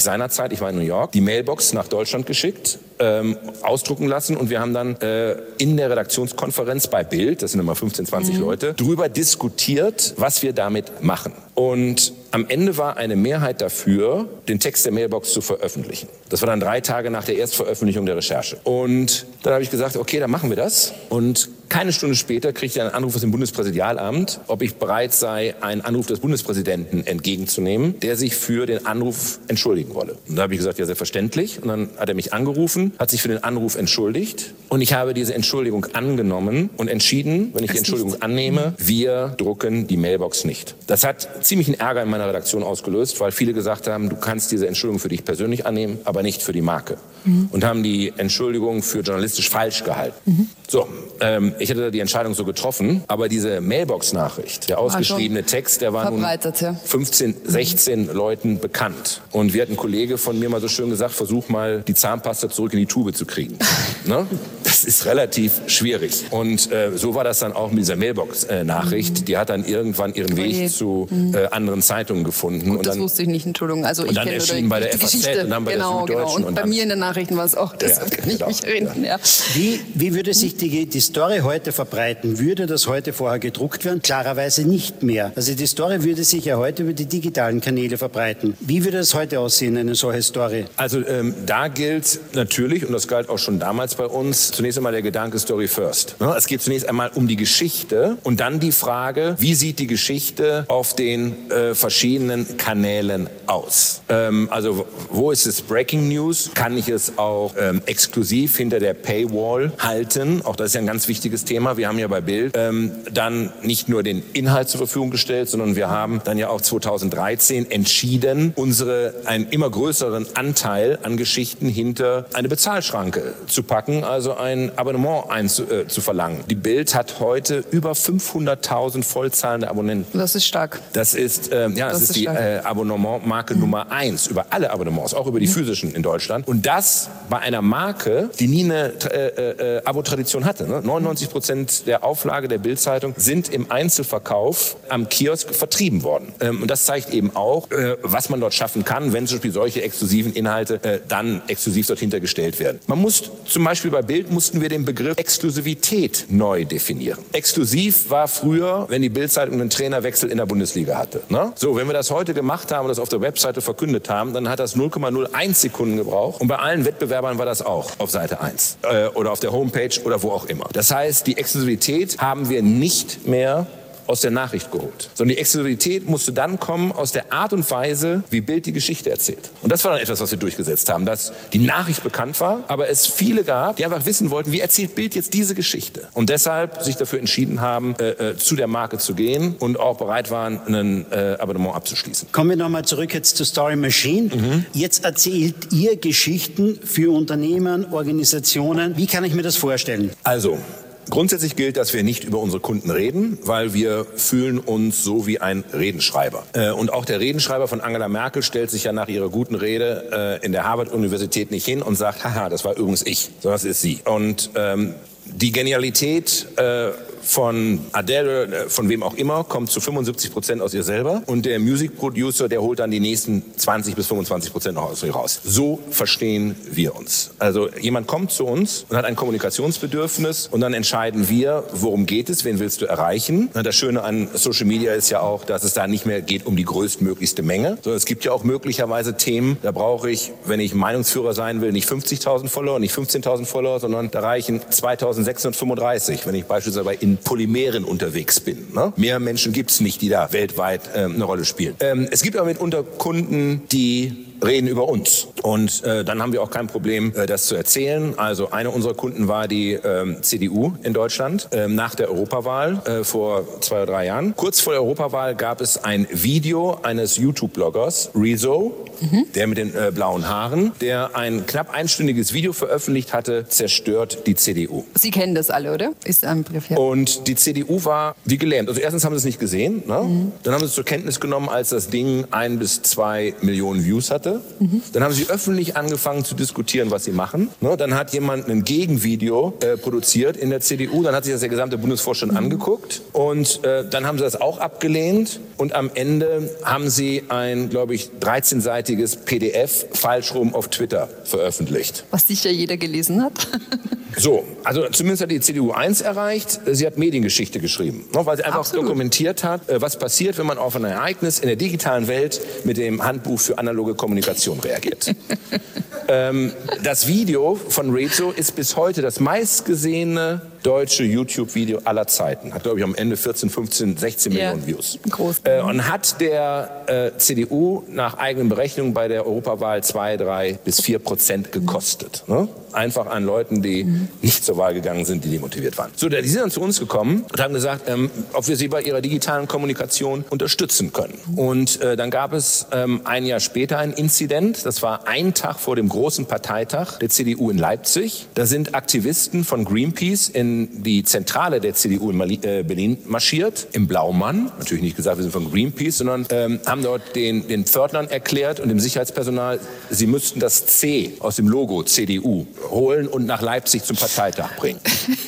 seinerzeit, ich war in New York, die Mailbox nach Deutschland geschickt, ähm, ausdrucken lassen und wir haben dann äh, in der Redaktionskonferenz bei Bild, das sind immer fünfzehn, zwanzig mhm. Leute, drüber diskutiert, was wir damit machen. Und am Ende war eine Mehrheit dafür, den Text der Mailbox zu veröffentlichen. Das war dann drei Tage nach der Erstveröffentlichung der Recherche. Und dann habe ich gesagt, okay, dann machen wir das. Und keine Stunde später kriegte ich einen Anruf aus dem Bundespräsidialamt, ob ich bereit sei, einen Anruf des Bundespräsidenten entgegenzunehmen, der sich für den Anruf entschuldigen wolle. Und da habe ich gesagt, ja, selbstverständlich. Und dann hat er mich angerufen, hat sich für den Anruf entschuldigt. Und ich habe diese Entschuldigung angenommen und entschieden, wenn ich die Entschuldigung annehme, wir drucken die Mailbox nicht. Das hat ziemlichen Ärger in meiner Redaktion ausgelöst, weil viele gesagt haben, du kannst diese Entschuldigung für dich persönlich annehmen, aber nicht für die Marke. Mhm. Und haben die Entschuldigung für journalistisch falsch gehalten. Mhm. So, ähm, ich hätte die Entscheidung so getroffen, aber diese Mailbox-Nachricht, der ausgeschriebene Text, der war nun fünfzehn, sechzehn Leuten bekannt. Und wie hat ein Kollege von mir mal so schön gesagt, versuch mal die Zahnpasta zurück in die Tube zu kriegen. Ne? Das ist relativ schwierig. Und äh, so war das dann auch mit dieser Mailbox-Nachricht. Mhm. Die hat dann irgendwann ihren Weg okay. zu äh, anderen Zeitungen gefunden. Gut, und das dann, wusste ich nicht, Entschuldigung. Also und ich dann erschienen bei der F A Z und dann bei genau, der Süddeutschen. Genau. Und, und bei dann, mir in den Nachrichten war es auch, deshalb ja, kann ich genau, mich erinnern. Ja. Ja. Wie, wie würde sich die, die Story heute verbreiten? Würde das heute vorher gedruckt werden? Klarerweise nicht mehr. Also die Story würde sich ja heute über die digitalen Kanäle verbreiten. Wie würde das heute aussehen, eine solche Story? Also ähm, da gilt natürlich, und das galt auch schon damals bei uns, zunächst einmal der Gedanke Story first. Ne? Es geht zunächst einmal um die Geschichte und dann die Frage, wie sieht die Geschichte auf den äh, verschiedenen Kanälen aus? Ähm, also wo ist es Breaking News? Kann ich es auch ähm, exklusiv hinter der Paywall halten? Auch das ist ja ein ganz wichtiges Thema. Wir haben ja bei Bild ähm, dann nicht nur den Inhalt zur Verfügung gestellt, sondern wir haben dann ja auch zweitausenddreizehn entschieden, unsere einen immer größeren Anteil an Geschichten hinter eine Bezahlschranke zu packen, also ein Abonnement einzu, äh, zu verlangen. Die Bild hat heute über fünfhunderttausend vollzahlende Abonnenten. Das ist stark. Das ist, äh, ja, das, das ist, ist die äh, Abonnementmarke mhm. Nummer eins über alle Abonnements, auch über die mhm. physischen in Deutschland. Und das bei einer Marke, die nie eine äh, äh, Abo-Tradition hatte. Ne? neunundneunzig Prozent der Auflage der Bild-Zeitung sind im Einzelverkauf am Kiosk vertrieben worden. Ähm, und das zeigt eben auch, äh, was man dort schaffen kann, wenn zum Beispiel solche exklusiven Inhalte äh, dann exklusiv dort hintergestellt werden. Man muss zum Beispiel bei Bild mussten wir den Begriff Exklusivität neu definieren. Exklusiv war früher, wenn die Bild-Zeitung einen Trainerwechsel in der Bundesliga hatte. Ne? So, wenn wir das heute gemacht haben und das auf der Webseite verkündet haben, dann hat das null Komma null eins Sekunden gebraucht. Und bei allen Wettbewerbern war das auch auf Seite eins äh, oder auf der Homepage oder wo auch immer. Das heißt, die Exklusivität haben wir nicht mehr aus der Nachricht geholt. Sondern die Exklusivität musste dann kommen aus der Art und Weise, wie Bild die Geschichte erzählt. Und das war dann etwas, was wir durchgesetzt haben, dass die Nachricht bekannt war, aber es viele gab, die einfach wissen wollten, wie erzählt Bild jetzt diese Geschichte. Und deshalb sich dafür entschieden haben, äh, äh, zu der Marke zu gehen und auch bereit waren, ein äh, Abonnement abzuschließen. Kommen wir nochmal zurück jetzt zu Story Machine. Mhm. Jetzt erzählt ihr Geschichten für Unternehmen, Organisationen. Wie kann ich mir das vorstellen? Also, grundsätzlich gilt, dass wir nicht über unsere Kunden reden, weil wir fühlen uns so wie ein Redenschreiber. Äh, und auch der Redenschreiber von Angela Merkel stellt sich ja nach ihrer guten Rede äh, in der Harvard-Universität nicht hin und sagt, haha, das war übrigens ich, sondern das ist sie. Und ähm, die Genialität äh, von Adele, von wem auch immer, kommt zu fünfundsiebzig Prozent aus ihr selber. Und der Music Producer, der holt dann die nächsten zwanzig bis fünfundzwanzig Prozent noch aus ihr raus. So verstehen wir uns. Also jemand kommt zu uns und hat ein Kommunikationsbedürfnis und dann entscheiden wir, worum geht es, wen willst du erreichen. Das Schöne an Social Media ist ja auch, dass es da nicht mehr geht um die größtmöglichste Menge, sondern es gibt ja auch möglicherweise Themen, da brauche ich, wenn ich Meinungsführer sein will, nicht fünfzigtausend Follower, nicht fünfzehntausend Follower, sondern da reichen zweitausendsechshundertfünfunddreißig, wenn ich beispielsweise in Polymeren unterwegs bin. Ne? Mehr Menschen gibt es nicht, die da weltweit ähm, eine Rolle spielen. Ähm, es gibt aber mitunter Kunden, die reden über uns. Und äh, dann haben wir auch kein Problem, äh, das zu erzählen. Also einer unserer Kunden war die ähm, C D U in Deutschland äh, nach der Europawahl äh, vor zwei oder drei Jahren. Kurz vor der Europawahl gab es ein Video eines YouTube-Bloggers, Rezo, mhm. der mit den äh, blauen Haaren, der ein knapp einstündiges Video veröffentlicht hatte, zerstört die C D U. Sie kennen das alle, oder? Ist ein Begriff, ja. Und die C D U war wie gelähmt. Also erstens haben sie es nicht gesehen. Ne? Mhm. Dann haben sie es zur Kenntnis genommen, als das Ding ein bis zwei Millionen Views hatte. Mhm. Dann haben sie öffentlich angefangen zu diskutieren, was sie machen. Ne? Dann hat jemand ein Gegenvideo äh, produziert in der C D U. Dann hat sich das der gesamte Bundesvorstand mhm. angeguckt. Und äh, dann haben sie das auch abgelehnt. Und am Ende haben sie ein, glaube ich, dreizehnseitiges sechsseitiges P D F falsch rum auf Twitter veröffentlicht. Was sicher jeder gelesen hat. So, also zumindest hat die C D U eins erreicht, sie hat Mediengeschichte geschrieben, weil sie einfach Absolut. dokumentiert hat, was passiert, wenn man auf ein Ereignis in der digitalen Welt mit dem Handbuch für analoge Kommunikation reagiert. ähm, das Video von Rezo ist bis heute das meistgesehene deutsche YouTube-Video aller Zeiten. Hat, glaube ich, am Ende vierzehn, fünfzehn, sechzehn Ja, Millionen Views. groß. Äh, und hat der äh, C D U nach eigenen Berechnungen bei der Europawahl zwei, drei bis vier Prozent gekostet. Ne? Einfach an Leuten, die mhm. nicht zur Wahl gegangen sind, die demotiviert waren. So, die sind dann zu uns gekommen und haben gesagt, ähm, ob wir sie bei ihrer digitalen Kommunikation unterstützen können. Und äh, dann gab es ähm, ein Jahr später ein Inzident. Das war ein Tag vor dem großen Parteitag der C D U in Leipzig. Da sind Aktivisten von Greenpeace in die Zentrale der C D U in Mali- äh, Berlin marschiert, im Blaumann. Natürlich nicht gesagt, wir sind von Greenpeace, sondern ähm, haben dort den, den Pförtnern erklärt und dem Sicherheitspersonal, sie müssten das C aus dem Logo C D U holen und nach Leipzig zum Parteitag bringen.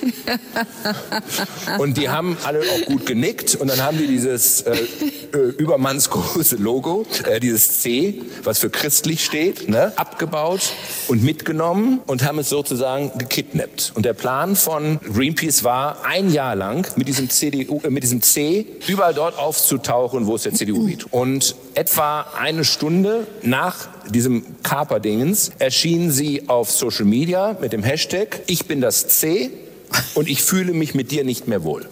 Und die haben alle auch gut genickt und dann haben die dieses äh, übermannsgroße Logo, äh, dieses C, was für christlich steht, ne, abgebaut und mitgenommen und haben es sozusagen gekidnappt. Und der Plan von Greenpeace war, ein Jahr lang mit diesem, C D U, äh, mit diesem C überall dort aufzutauchen, wo es der C D U wehtut. Und etwa eine Stunde nach diesem Kaperdingens erschienen sie auf Social Media mit dem Hashtag Ich bin das C und ich fühle mich mit dir nicht mehr wohl.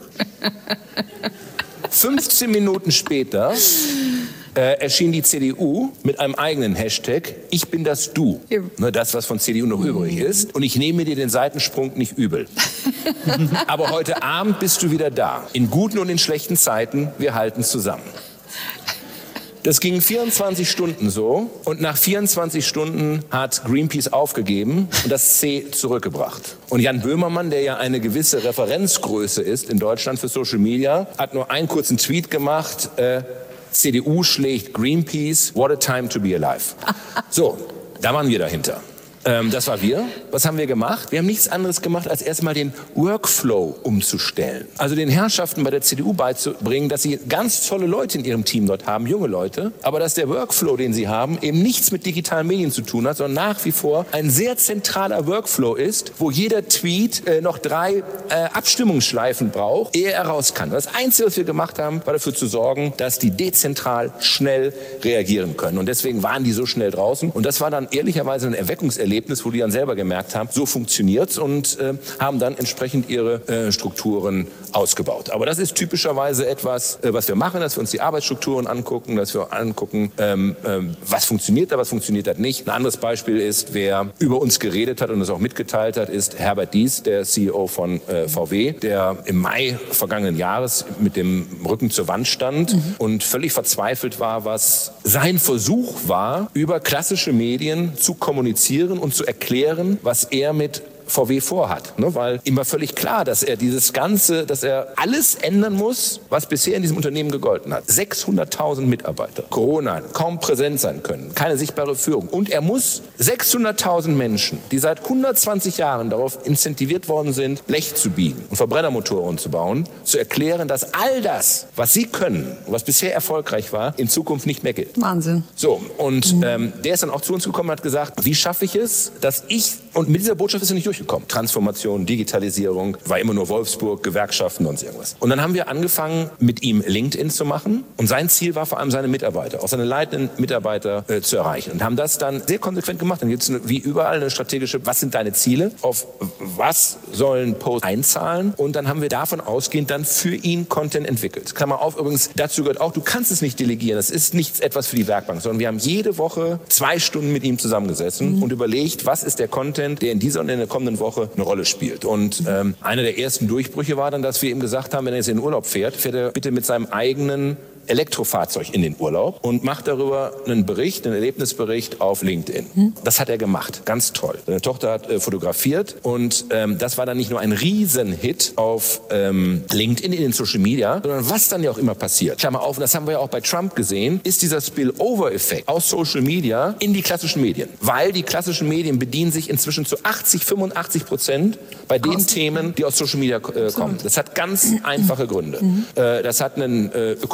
fünfzehn Minuten später äh, erschien die C D U mit einem eigenen Hashtag Ich bin das Du. Ja. Ne, das, was von C D U noch übrig ist. Und ich nehme dir den Seitensprung nicht übel. Aber heute Abend bist du wieder da. In guten und in schlechten Zeiten, wir halten zusammen. Das ging vierundzwanzig Stunden so und nach vierundzwanzig Stunden hat Greenpeace aufgegeben und das C zurückgebracht. Und Jan Böhmermann, der ja eine gewisse Referenzgröße ist in Deutschland für Social Media, hat nur einen kurzen Tweet gemacht, äh, C D U schlägt Greenpeace, what a time to be alive. So, da waren wir dahinter. Ähm, das war wir. Was haben wir gemacht? Wir haben nichts anderes gemacht, als erstmal den Workflow umzustellen. Also den Herrschaften bei der C D U beizubringen, dass sie ganz tolle Leute in ihrem Team dort haben, junge Leute, aber dass der Workflow, den sie haben, eben nichts mit digitalen Medien zu tun hat, sondern nach wie vor ein sehr zentraler Workflow ist, wo jeder Tweet äh, noch drei äh, Abstimmungsschleifen braucht, ehe er raus kann. Das Einzige, was wir gemacht haben, war dafür zu sorgen, dass die dezentral schnell reagieren können. Und deswegen waren die so schnell draußen. Und das war dann ehrlicherweise ein Erweckungserlebnis, wo die dann selber gemerkt haben, so funktioniert's und äh, haben dann entsprechend ihre äh, Strukturen ausgebaut. Aber das ist typischerweise etwas, äh, was wir machen, dass wir uns die Arbeitsstrukturen angucken, dass wir angucken, ähm, ähm, was funktioniert da, was funktioniert da nicht. Ein anderes Beispiel ist, wer über uns geredet hat und das auch mitgeteilt hat, ist Herbert Diess, der C E O von äh, V W, der im Mai vergangenen Jahres mit dem Rücken zur Wand stand mhm. und völlig verzweifelt war, was sein Versuch war, über klassische Medien zu kommunizieren und zu erklären, was er mit V W vorhat, ne? Weil ihm war völlig klar, dass er dieses Ganze, dass er alles ändern muss, was bisher in diesem Unternehmen gegolten hat. sechshunderttausend Mitarbeiter, Corona, kaum präsent sein können, keine sichtbare Führung. Und er muss sechshunderttausend Menschen, die seit hundertzwanzig Jahren darauf incentiviert worden sind, Blech zu biegen und Verbrennermotoren zu bauen, zu erklären, dass all das, was sie können, was bisher erfolgreich war, in Zukunft nicht mehr gilt. Wahnsinn. So, und mhm. ähm, der ist dann auch zu uns gekommen und hat gesagt, wie schaffe ich es, dass ich, und mit dieser Botschaft ist er nicht durchgekommen, Transformation, Digitalisierung, war immer nur Wolfsburg, Gewerkschaften und so irgendwas. Und dann haben wir angefangen, mit ihm LinkedIn zu machen. Und sein Ziel war vor allem, seine Mitarbeiter, auch seine leitenden Mitarbeiter äh, zu erreichen. Und haben das dann sehr konsequent gemacht. Dann gibt es wie überall eine strategische, was sind deine Ziele? Auf was sollen Posts einzahlen? Und dann haben wir davon ausgehend dann für ihn Content entwickelt. Klammer auf, übrigens, dazu gehört auch, du kannst es nicht delegieren. Das ist nichts etwas für die Werkbank, sondern wir haben jede Woche zwei Stunden mit ihm zusammengesessen mhm. und überlegt, was ist der Content, der in dieser und in der kommenden Woche eine Rolle spielt. Und ähm, einer der ersten Durchbrüche war dann, dass wir ihm gesagt haben, wenn er jetzt in den Urlaub fährt, fährt er bitte mit seinem eigenen Elektrofahrzeug in den Urlaub und macht darüber einen Bericht, einen Erlebnisbericht auf LinkedIn. Hm. Das hat er gemacht, ganz toll. Seine Tochter hat äh, fotografiert und ähm, das war dann nicht nur ein Riesenhit auf ähm, LinkedIn in den Social Media, sondern was dann ja auch immer passiert. Klammer auf, und das haben wir ja auch bei Trump gesehen, ist dieser Spillover-Effekt aus Social Media in die klassischen Medien. Weil die klassischen Medien bedienen sich inzwischen zu achtzig, fünfundachtzig Prozent bei den Kosten. Themen, die aus Social Media äh, kommen. Das hat ganz einfache Gründe. Mhm. Äh, das hat einen äh, ökonomischen Grund.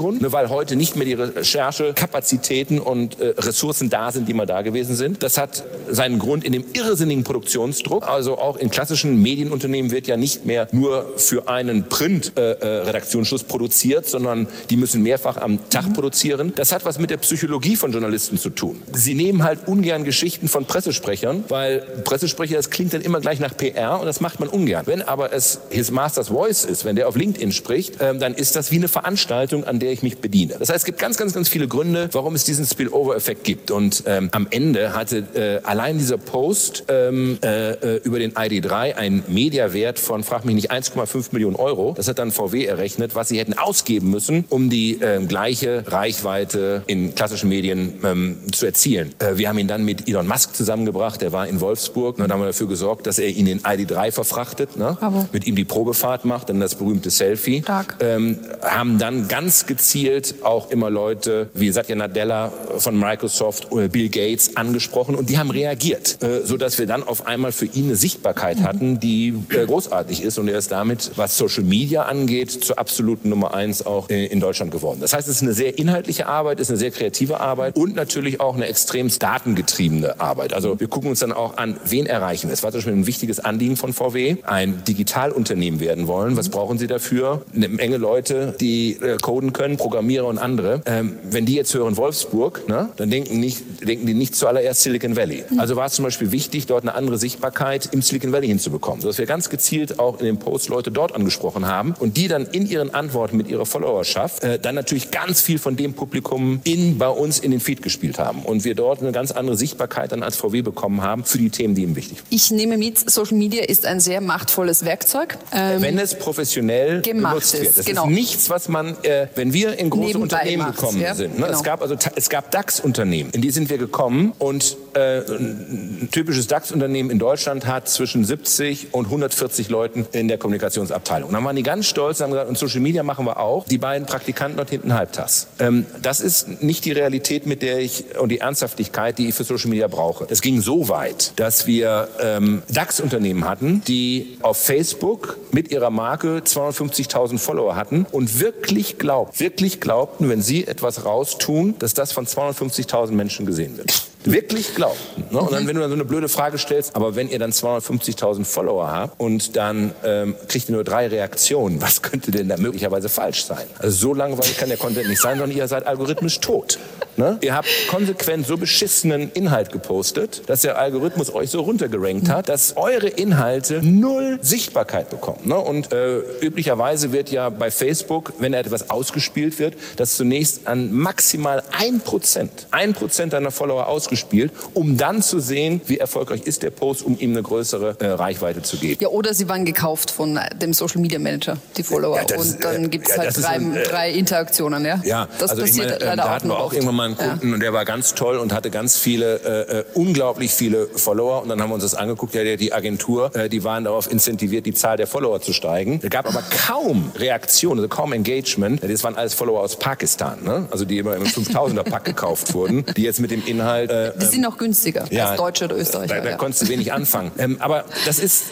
Grund, ne, weil heute nicht mehr die Recherchekapazitäten und äh, Ressourcen da sind, die mal da gewesen sind. Das hat seinen Grund in dem irrsinnigen Produktionsdruck. Also auch in klassischen Medienunternehmen wird ja nicht mehr nur für einen Print-Redaktionsschluss äh, produziert, sondern die müssen mehrfach am Tag mhm. produzieren. Das hat was mit der Psychologie von Journalisten zu tun. Sie nehmen halt ungern Geschichten von Pressesprechern, weil Pressesprecher, das klingt dann immer gleich nach P R und das macht man ungern. Wenn aber es His Master's Voice ist, wenn der auf LinkedIn spricht, ähm, dann ist das wie eine Veranstaltung, an der ich mich bediene. Das heißt, es gibt ganz, ganz, ganz viele Gründe, warum es diesen Spillover-Effekt gibt. Und ähm, am Ende hatte äh, allein dieser Post ähm, äh, über den I D drei einen Mediawert von, frag mich nicht, eins Komma fünf Millionen Euro. Das hat dann V W errechnet, was sie hätten ausgeben müssen, um die äh, gleiche Reichweite in klassischen Medien ähm, zu erzielen. Äh, wir haben ihn dann mit Elon Musk zusammengebracht, der war in Wolfsburg. Und dann haben wir dafür gesorgt, dass er ihn in I D drei verfrachtet, ne? Mit ihm die Probefahrt macht, dann das berühmte Selfie. Ähm, haben dann ganz gezielt auch immer Leute wie Satya Nadella von Microsoft oder Bill Gates angesprochen und die haben reagiert, äh, sodass wir dann auf einmal für ihn eine Sichtbarkeit mhm. hatten, die äh, großartig ist und er ist damit, was Social Media angeht, zur absoluten Nummer eins auch äh, in Deutschland geworden. Das heißt, es ist eine sehr inhaltliche Arbeit, es ist eine sehr kreative Arbeit und natürlich auch eine extrem datengetriebene Arbeit. Also wir gucken uns dann auch an, wen erreichen wir. Es war zum Beispiel ein wichtiges Anliegen von V W, ein Digitalunternehmen werden wollen. Was brauchen sie dafür? Eine Menge Leute, die äh, coden können, Programmierer und andere. Ähm, wenn die jetzt hören Wolfsburg, ne, dann denken, nicht, denken die nicht zuallererst Silicon Valley. Also war es zum Beispiel wichtig, dort eine andere Sichtbarkeit im Silicon Valley hinzubekommen, sodass wir ganz gezielt auch in den Posts Leute dort angesprochen haben und die dann in ihren Antworten mit ihrer Followerschaft äh, dann natürlich ganz viel von dem Publikum in, bei uns in den Feed gespielt haben und wir dort eine ganz andere Sichtbarkeit dann als V W bekommen haben für die Themen, die ihm wichtig sind. Ich nehme mit, Social Media ist ein sehr machtvolles Werkzeug. Ähm, wenn es professionell genutzt wird. Das genau. ist nichts, was man, äh, wenn wir in große Nebenbei Unternehmen macht, gekommen ja? sind. Ne? Genau. Es gab also es gab DAX-Unternehmen, in die sind wir gekommen und äh, ein typisches DAX-Unternehmen in Deutschland hat zwischen siebzig und hundertvierzig Leuten in der Kommunikationsabteilung. Und dann waren die ganz stolz und haben gesagt, und Social Media machen wir auch. Die beiden Praktikanten dort hinten halbtags. Ähm, das ist nicht die Realität, mit der ich und die Ernsthaftigkeit, die ich für Social Media brauche. Das ging so weit, dass wir ähm, DAX-Unternehmen hatten, die auf Facebook mit ihrer Marke zweihundertfünfzigtausend Follower hatten und wirklich glaubt, wirklich glaubten, wenn sie etwas raustun, dass das von zweihundertfünfzigtausend Menschen gesehen wird. Wirklich glaubten. Ne? Und dann, wenn du dann so eine blöde Frage stellst, aber wenn ihr dann zweihundertfünfzigtausend Follower habt und dann ähm, kriegt ihr nur drei Reaktionen, was könnte denn da möglicherweise falsch sein? Also so langweilig kann der Content nicht sein, sondern ihr seid algorithmisch tot. Ne? Ihr habt konsequent so beschissenen Inhalt gepostet, dass der Algorithmus euch so runtergerankt hat, dass eure Inhalte null Sichtbarkeit bekommen. Ne? Und äh, üblicherweise wird ja bei Facebook, wenn etwas ausgespielt wird, das zunächst an maximal ein Prozent, ein Prozent deiner Follower ausgespielt, um dann zu sehen, wie erfolgreich ist der Post, um ihm eine größere äh, Reichweite zu geben. Ja, oder sie waren gekauft von dem Social Media Manager, die Follower. Ja, und ist, dann gibt es ja, halt drei, ein, äh, drei Interaktionen. Ja, ja das also passiert ich meine, leider da auch hatten wir auch oft. irgendwann mal einen Kunden ja. und der war ganz toll und hatte ganz viele, äh, unglaublich viele Follower. Und dann haben wir uns das angeguckt, ja, die Agentur, äh, die waren darauf incentiviert, die Zahl der Follower zu steigen. Es gab aber kaum Reaktion, also kaum Engagement. Das waren alles Follower aus Pakistan, ne? Also die immer im fünftausender-Pack gekauft wurden, die jetzt mit dem Inhalt... Äh, die sind noch günstiger ja, als Deutsche oder Österreicher. Da, da ja. konntest du wenig anfangen. Ähm, aber das ist...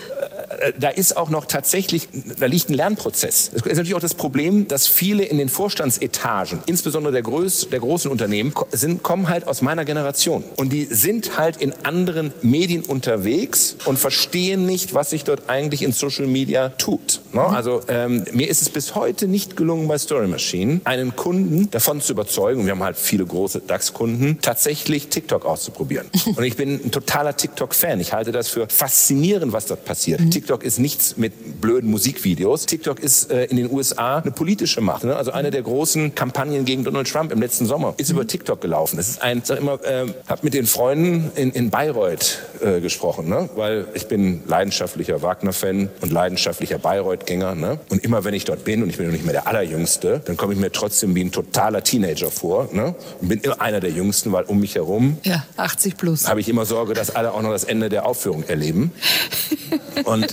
Da ist auch noch tatsächlich, da liegt ein Lernprozess. Es ist natürlich auch das Problem, dass viele in den Vorstandsetagen, insbesondere der, Größ, der großen Unternehmen, sind, kommen halt aus meiner Generation. Und die sind halt in anderen Medien unterwegs und verstehen nicht, was sich dort eigentlich in Social Media tut. Ne? Mhm. Also ähm, mir ist es bis heute nicht gelungen, bei Story Machine einen Kunden davon zu überzeugen, und wir haben halt viele große DAX-Kunden, tatsächlich TikTok auszuprobieren. Und ich bin ein totaler TikTok-Fan. Ich halte das für faszinierend, was dort passiert. Mhm. TikTok ist nichts mit blöden Musikvideos. TikTok ist äh, in den U S A eine politische Macht. Ne? Also eine der großen Kampagnen gegen Donald Trump im letzten Sommer ist über TikTok gelaufen. Das ist ein, sag immer, äh, habe mit den Freunden in, in Bayreuth äh, gesprochen, ne? Weil ich bin leidenschaftlicher Wagner-Fan und leidenschaftlicher Bayreuth-Gänger. Ne? Und immer wenn ich dort bin und ich bin noch nicht mehr der Allerjüngste, dann komme ich mir trotzdem wie ein totaler Teenager vor. Ne? Und bin immer einer der Jüngsten, weil um mich herum ja, achtzig plus. Habe ich immer Sorge, dass alle auch noch das Ende der Aufführung erleben. Und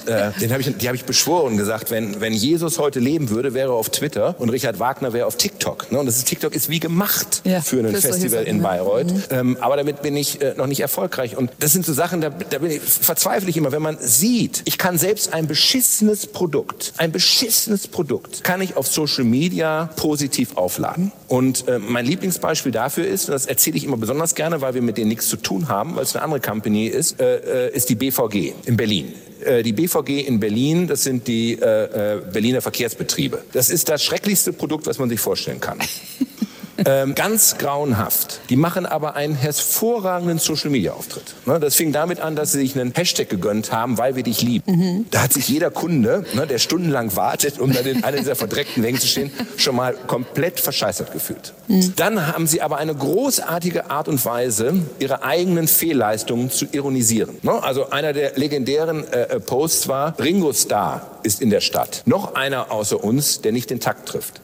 äh, den hab ich, die habe ich beschworen gesagt, wenn, wenn Jesus heute leben würde, wäre er auf Twitter und Richard Wagner wäre auf TikTok. Ne? Und das ist, TikTok ist wie gemacht ja, für ein Festival in Bayreuth. Mhm. Ähm, aber damit bin ich äh, noch nicht erfolgreich. Und das sind so Sachen, da, da bin ich, verzweifle ich immer, wenn man sieht, ich kann selbst ein beschissenes Produkt, ein beschissenes Produkt, kann ich auf Social Media positiv aufladen. Und äh, mein Lieblingsbeispiel dafür ist, und das erzähle ich immer besonders gerne, weil wir mit denen nichts zu tun haben, weil es eine andere Company ist, äh, ist die B V G in Berlin. Die B V G in Berlin, das sind die äh, Berliner Verkehrsbetriebe. Das ist das schrecklichste Produkt, was man sich vorstellen kann. Ähm, ganz grauenhaft. Die machen aber einen hervorragenden Social-Media-Auftritt. Ne, das fing damit an, dass sie sich einen Hashtag gegönnt haben, weil wir dich lieben. Mhm. Da hat sich jeder Kunde, ne, der stundenlang wartet, um dann in einer dieser verdreckten Wängen zu stehen, schon mal komplett verscheißert gefühlt. Mhm. Dann haben sie aber eine großartige Art und Weise, ihre eigenen Fehlleistungen zu ironisieren. Ne, also einer der legendären äh, Posts war, Ringo Starr ist in der Stadt. Noch einer außer uns, der nicht den Takt trifft.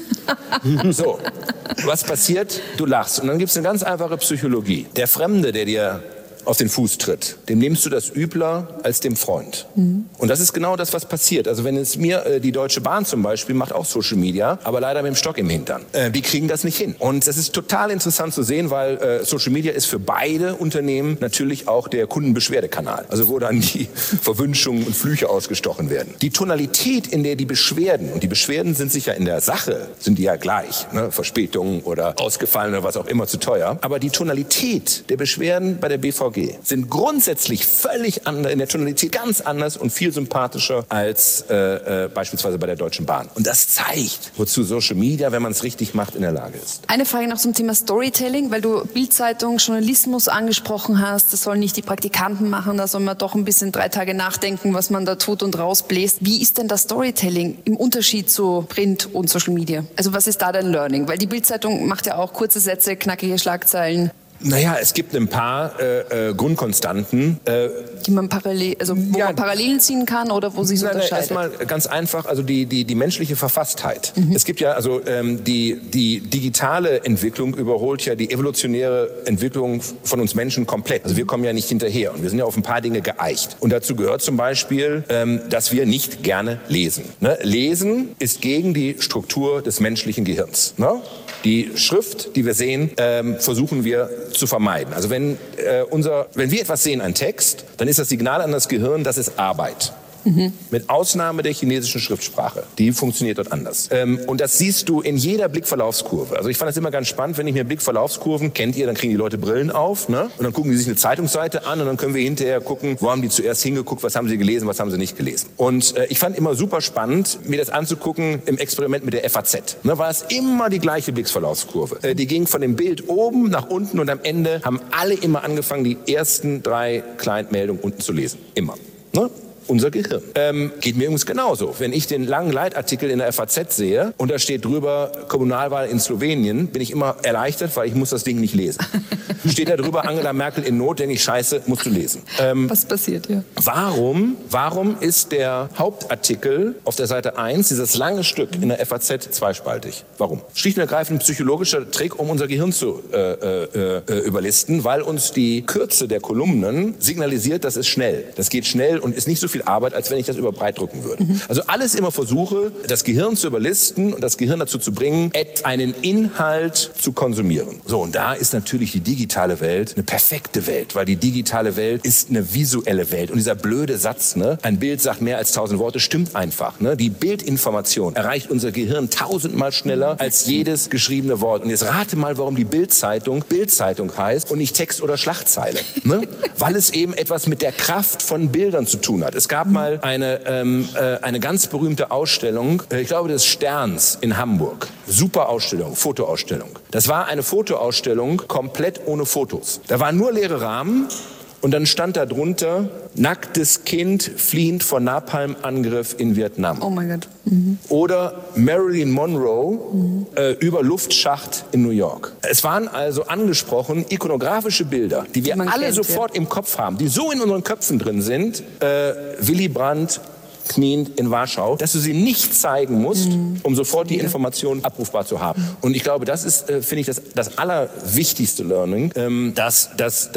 So, was passiert? Du lachst. Und dann gibt es eine ganz einfache Psychologie. Der Fremde, der dir auf den Fuß tritt, dem nimmst du das übler als dem Freund. Mhm. Und das ist genau das, was passiert. Also wenn es mir, äh, die Deutsche Bahn zum Beispiel, macht auch Social Media, aber leider mit dem Stock im Hintern. Äh, die kriegen das nicht hin. Und das ist total interessant zu sehen, weil äh, Social Media ist für beide Unternehmen natürlich auch der Kundenbeschwerdekanal. Also wo dann die Verwünschungen und Flüche ausgestochen werden. Die Tonalität, in der die Beschwerden, und die Beschwerden sind sicher in der Sache, sind die ja gleich, ne? Verspätungen oder ausgefallen oder was auch immer zu teuer. Aber die Tonalität der Beschwerden bei der B V G sind grundsätzlich völlig anders, in der Tonalität ganz anders und viel sympathischer als äh, äh, beispielsweise bei der Deutschen Bahn. Und das zeigt, wozu Social Media, wenn man es richtig macht, in der Lage ist. Eine Frage noch zum Thema Storytelling, weil du Bild-Zeitung, Journalismus angesprochen hast. Das sollen nicht die Praktikanten machen, da soll man doch ein bisschen drei Tage nachdenken, was man da tut und rausbläst. Wie ist denn das Storytelling im Unterschied zu Print und Social Media? Also was ist da dein Learning? Weil die Bild-Zeitung macht ja auch kurze Sätze, knackige Schlagzeilen. Naja, es gibt ein paar äh, äh, Grundkonstanten. Äh, die man parallel, also wo ja, man Parallelen ziehen kann oder wo sich so unterscheidet? Erstmal ganz einfach, also die, die, die menschliche Verfasstheit. Mhm. Es gibt ja, also ähm, die, die digitale Entwicklung überholt ja die evolutionäre Entwicklung von uns Menschen komplett. Also wir kommen ja nicht hinterher und wir sind ja auf ein paar Dinge geeicht. Und dazu gehört zum Beispiel, ähm, dass wir nicht gerne lesen. Ne? Lesen ist gegen die Struktur des menschlichen Gehirns. Ne? Die Schrift, die wir sehen, ähm, versuchen wir zu vermeiden. Also wenn, äh, unser, wenn wir etwas sehen, ein Text, dann ist das Signal an das Gehirn, das ist Arbeit. Mhm. Mit Ausnahme der chinesischen Schriftsprache. Die funktioniert dort anders. Ähm, und das siehst du in jeder Blickverlaufskurve. Also ich fand das immer ganz spannend, wenn ich mir Blickverlaufskurven, kennt ihr, dann kriegen die Leute Brillen auf, ne? Und dann gucken die sich eine Zeitungsseite an und dann können wir hinterher gucken, wo haben die zuerst hingeguckt, was haben sie gelesen, was haben sie nicht gelesen. Und äh, ich fand immer super spannend, mir das anzugucken im Experiment mit der F A Z. Ne? War es immer die gleiche Blickverlaufskurve. Äh, die ging von dem Bild oben nach unten und am Ende haben alle immer angefangen, die ersten drei Client-Meldungen unten zu lesen. Immer. Ne? Unser Gehirn. Ähm, geht mir übrigens genauso. Wenn ich den langen Leitartikel in der F A Z sehe und da steht drüber Kommunalwahl in Slowenien, bin ich immer erleichtert, weil ich muss das Ding nicht lesen. Steht da drüber Angela Merkel in Not, denke ich, scheiße, musst du lesen. Ähm, Was passiert, ja. Warum, warum ist der Hauptartikel auf der Seite eins, dieses lange Stück in der F A Z, zweispaltig? Warum? Schlicht und ergreifend ein psychologischer Trick, um unser Gehirn zu äh, äh, äh, überlisten, weil uns die Kürze der Kolumnen signalisiert, das ist schnell. Das geht schnell und ist nicht so viel Arbeit, als wenn ich das über breit drucken würde. Mhm. Also alles immer Versuche, das Gehirn zu überlisten und das Gehirn dazu zu bringen, einen Inhalt zu konsumieren. So, und da ist natürlich die digitale Welt eine perfekte Welt, weil die digitale Welt ist eine visuelle Welt. Und dieser blöde Satz, ne, ein Bild sagt mehr als tausend Worte, stimmt einfach. Ne? Die Bildinformation erreicht unser Gehirn tausendmal schneller als jedes geschriebene Wort. Und jetzt rate mal, warum die Bildzeitung Bildzeitung heißt und nicht Text oder Schlagzeile. Ne? Weil es eben etwas mit der Kraft von Bildern zu tun hat. Es gab mal eine, ähm, äh, eine ganz berühmte Ausstellung, äh, ich glaube des Sterns in Hamburg. Super Ausstellung, Fotoausstellung. Das war eine Fotoausstellung komplett ohne Fotos. Da waren nur leere Rahmen und dann stand da drunter, nacktes Kind fliehend vor Napalm-Angriff in Vietnam. Oh mein Gott. Mhm. Oder Marilyn Monroe mhm. äh, über Luftschacht in New York. Es waren also angesprochen ikonografische Bilder, die wir die alle kennt, sofort ja. im Kopf haben, die so in unseren Köpfen drin sind. Äh, Willy Brandt kniend in Warschau, dass du sie nicht zeigen musst, mhm. um sofort die Informationen abrufbar zu haben. Und ich glaube, das ist, äh, finde ich, das, das allerwichtigste Learning, ähm, dass, dass, dass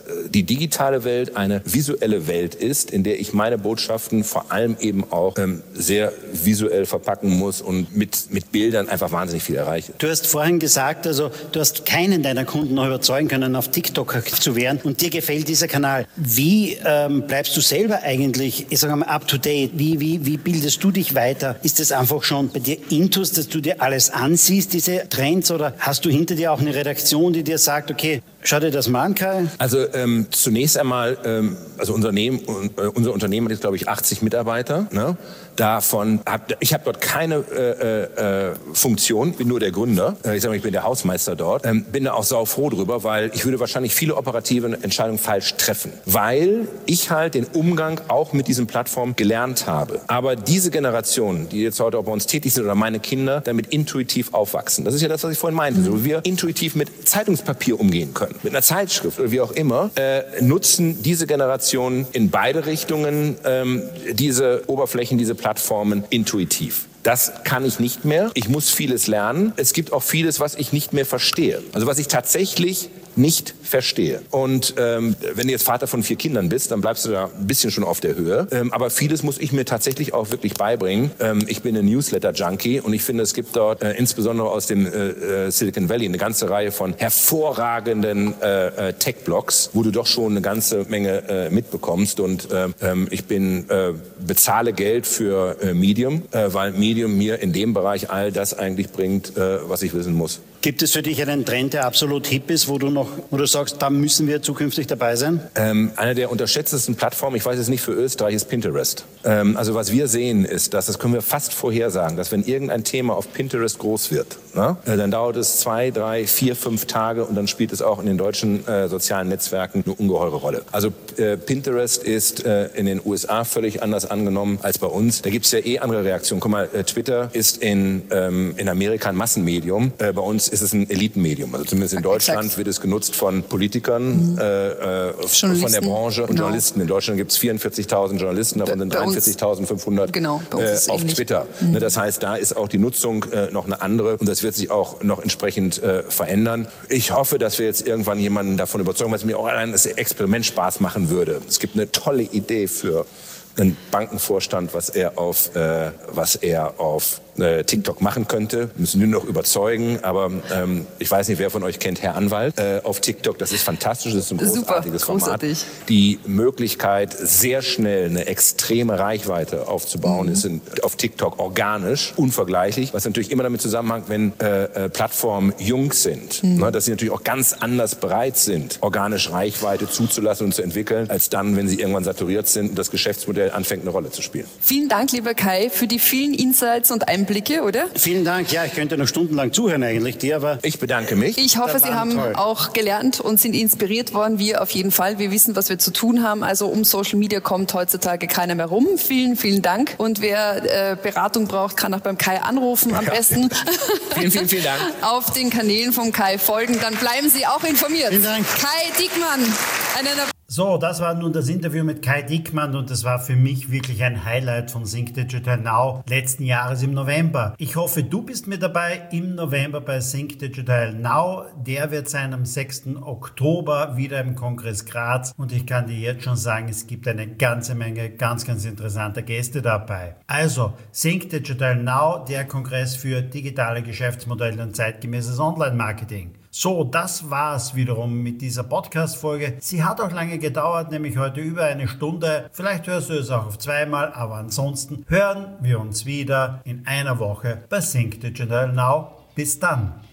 die digitale Welt eine visuelle Welt ist, in der ich meine Botschaften vor allem eben auch ähm, sehr visuell verpacken muss und mit, mit Bildern einfach wahnsinnig viel erreiche. Du hast vorhin gesagt, also du hast keinen deiner Kunden noch überzeugen können, auf TikTok aktiv zu werden und dir gefällt dieser Kanal. Wie ähm, bleibst du selber eigentlich, ich sage mal, up to date? Wie, wie, wie bildest du dich weiter? Ist das einfach schon bei dir intus, dass du dir alles ansiehst, diese Trends, oder hast du hinter dir auch eine Redaktion, die dir sagt, okay, schau dir das mal an, Kai? Also ähm, zunächst einmal, ähm, also unser Unternehmen, äh, unser Unternehmen hat jetzt, glaube ich, achtzig Mitarbeiter. Ne? Davon hab, ich habe dort keine äh, äh, Funktion, bin nur der Gründer. Äh, ich sage mal, ich bin der Hausmeister dort. Ähm, bin da auch saufroh drüber, weil ich würde wahrscheinlich viele operative Entscheidungen falsch treffen, weil ich halt den Umgang auch mit diesen Plattformen gelernt habe. Aber diese Generation, die jetzt heute auch bei uns tätig sind, oder meine Kinder, damit intuitiv aufwachsen. Das ist ja das, was ich vorhin meinte. Mhm. So, wie wir intuitiv mit Zeitungspapier umgehen können, mit einer Zeitschrift oder wie auch immer, äh, nutzen diese Generationen in beide Richtungen ähm, diese Oberflächen, diese Plattformen intuitiv. Das kann ich nicht mehr. Ich muss vieles lernen. Es gibt auch vieles, was ich nicht mehr verstehe. Also was ich tatsächlich nicht verstehe. Und ähm, wenn du jetzt Vater von vier Kindern bist, dann bleibst du da ein bisschen schon auf der Höhe. Ähm, aber vieles muss ich mir tatsächlich auch wirklich beibringen. Ähm, ich bin ein Newsletter-Junkie und ich finde, es gibt dort äh, insbesondere aus dem äh, Silicon Valley eine ganze Reihe von hervorragenden äh, äh, Tech-Blogs, wo du doch schon eine ganze Menge äh, mitbekommst. Und äh, äh, ich bin äh, bezahle Geld für äh, Medium, äh, weil Medium mir in dem Bereich all das eigentlich bringt, äh, was ich wissen muss. Gibt es für dich einen Trend, der absolut hip ist, wo du noch, wo du sagst, da müssen wir zukünftig dabei sein? Ähm, eine der unterschätztesten Plattformen, ich weiß es nicht für Österreich, ist Pinterest. Ähm, also was wir sehen ist, dass, das können wir fast vorhersagen, dass wenn irgendein Thema auf Pinterest groß wird, ne, äh, dann dauert es zwei, drei, vier, fünf Tage und dann spielt es auch in den deutschen äh, sozialen Netzwerken eine ungeheure Rolle. Also äh, Pinterest ist äh, in den U S A völlig anders angenommen als bei uns. Da gibt es ja eh andere Reaktionen. Guck mal, äh, Twitter ist in, ähm, in Amerika ein Massenmedium. Äh, bei uns ist es ein Elitenmedium. Also zumindest in Deutschland Exakt. wird es genutzt von Politikern, mhm. äh, äh, von der Branche und genau. Journalisten. In Deutschland gibt es vierundvierzigtausend Journalisten, davon sind dreiundvierzigtausendfünfhundert genau, äh, auf Twitter. Mhm. Das heißt, da ist auch die Nutzung äh, noch eine andere und das wird sich auch noch entsprechend äh, verändern. Ich hoffe, dass wir jetzt irgendwann jemanden davon überzeugen, was mir auch allein das Experiment Spaß machen würde. Es gibt eine tolle Idee für einen Bankenvorstand, was er auf, äh, was er auf äh, TikTok machen könnte. Wir müssen nur noch überzeugen, aber ähm, ich weiß nicht, wer von euch kennt Herr Anwalt äh, auf TikTok. Das ist fantastisch, das ist ein großartiges Super, Format. Großartig. Die Möglichkeit, sehr schnell eine extreme Reichweite aufzubauen, mhm. ist in, auf TikTok organisch, unvergleichlich, was natürlich immer damit zusammenhängt, wenn äh, äh, Plattformen jung sind, mhm. ne, dass sie natürlich auch ganz anders bereit sind, organisch Reichweite zuzulassen und zu entwickeln, als dann, wenn sie irgendwann saturiert sind und das Geschäftsmodell anfängt, eine Rolle zu spielen. Vielen Dank, lieber Kai, für die vielen Insights und Einblicke, oder? Vielen Dank. Ja, ich könnte noch stundenlang zuhören eigentlich dir, aber... Ich bedanke mich. Ich hoffe, Sie haben toll. auch gelernt und sind inspiriert worden. Wir auf jeden Fall. Wir wissen, was wir zu tun haben. Also um Social Media kommt heutzutage keiner mehr rum. Vielen, vielen Dank. Und wer äh, Beratung braucht, kann auch beim Kai anrufen. Am besten vielen, vielen, vielen Dank. auf den Kanälen vom Kai folgen. Dann bleiben Sie auch informiert. Vielen Dank. Kai Diekmann. Einen So, das war nun das Interview mit Kai Diekmann und das war für mich wirklich ein Highlight von Think Digital Now letzten Jahres im November. Ich hoffe, du bist mit dabei im November bei Think Digital Now. Der wird sein am sechsten Oktober wieder im Kongress Graz und ich kann dir jetzt schon sagen, es gibt eine ganze Menge ganz, ganz interessanter Gäste dabei. Also, Think Digital Now, der Kongress für digitale Geschäftsmodelle und zeitgemäßes Online-Marketing. So, das war's wiederum mit dieser Podcast-Folge. Sie hat auch lange gedauert, nämlich heute über eine Stunde. Vielleicht hörst du es auch auf zweimal, aber ansonsten hören wir uns wieder in einer Woche bei Think Digital Now. Bis dann!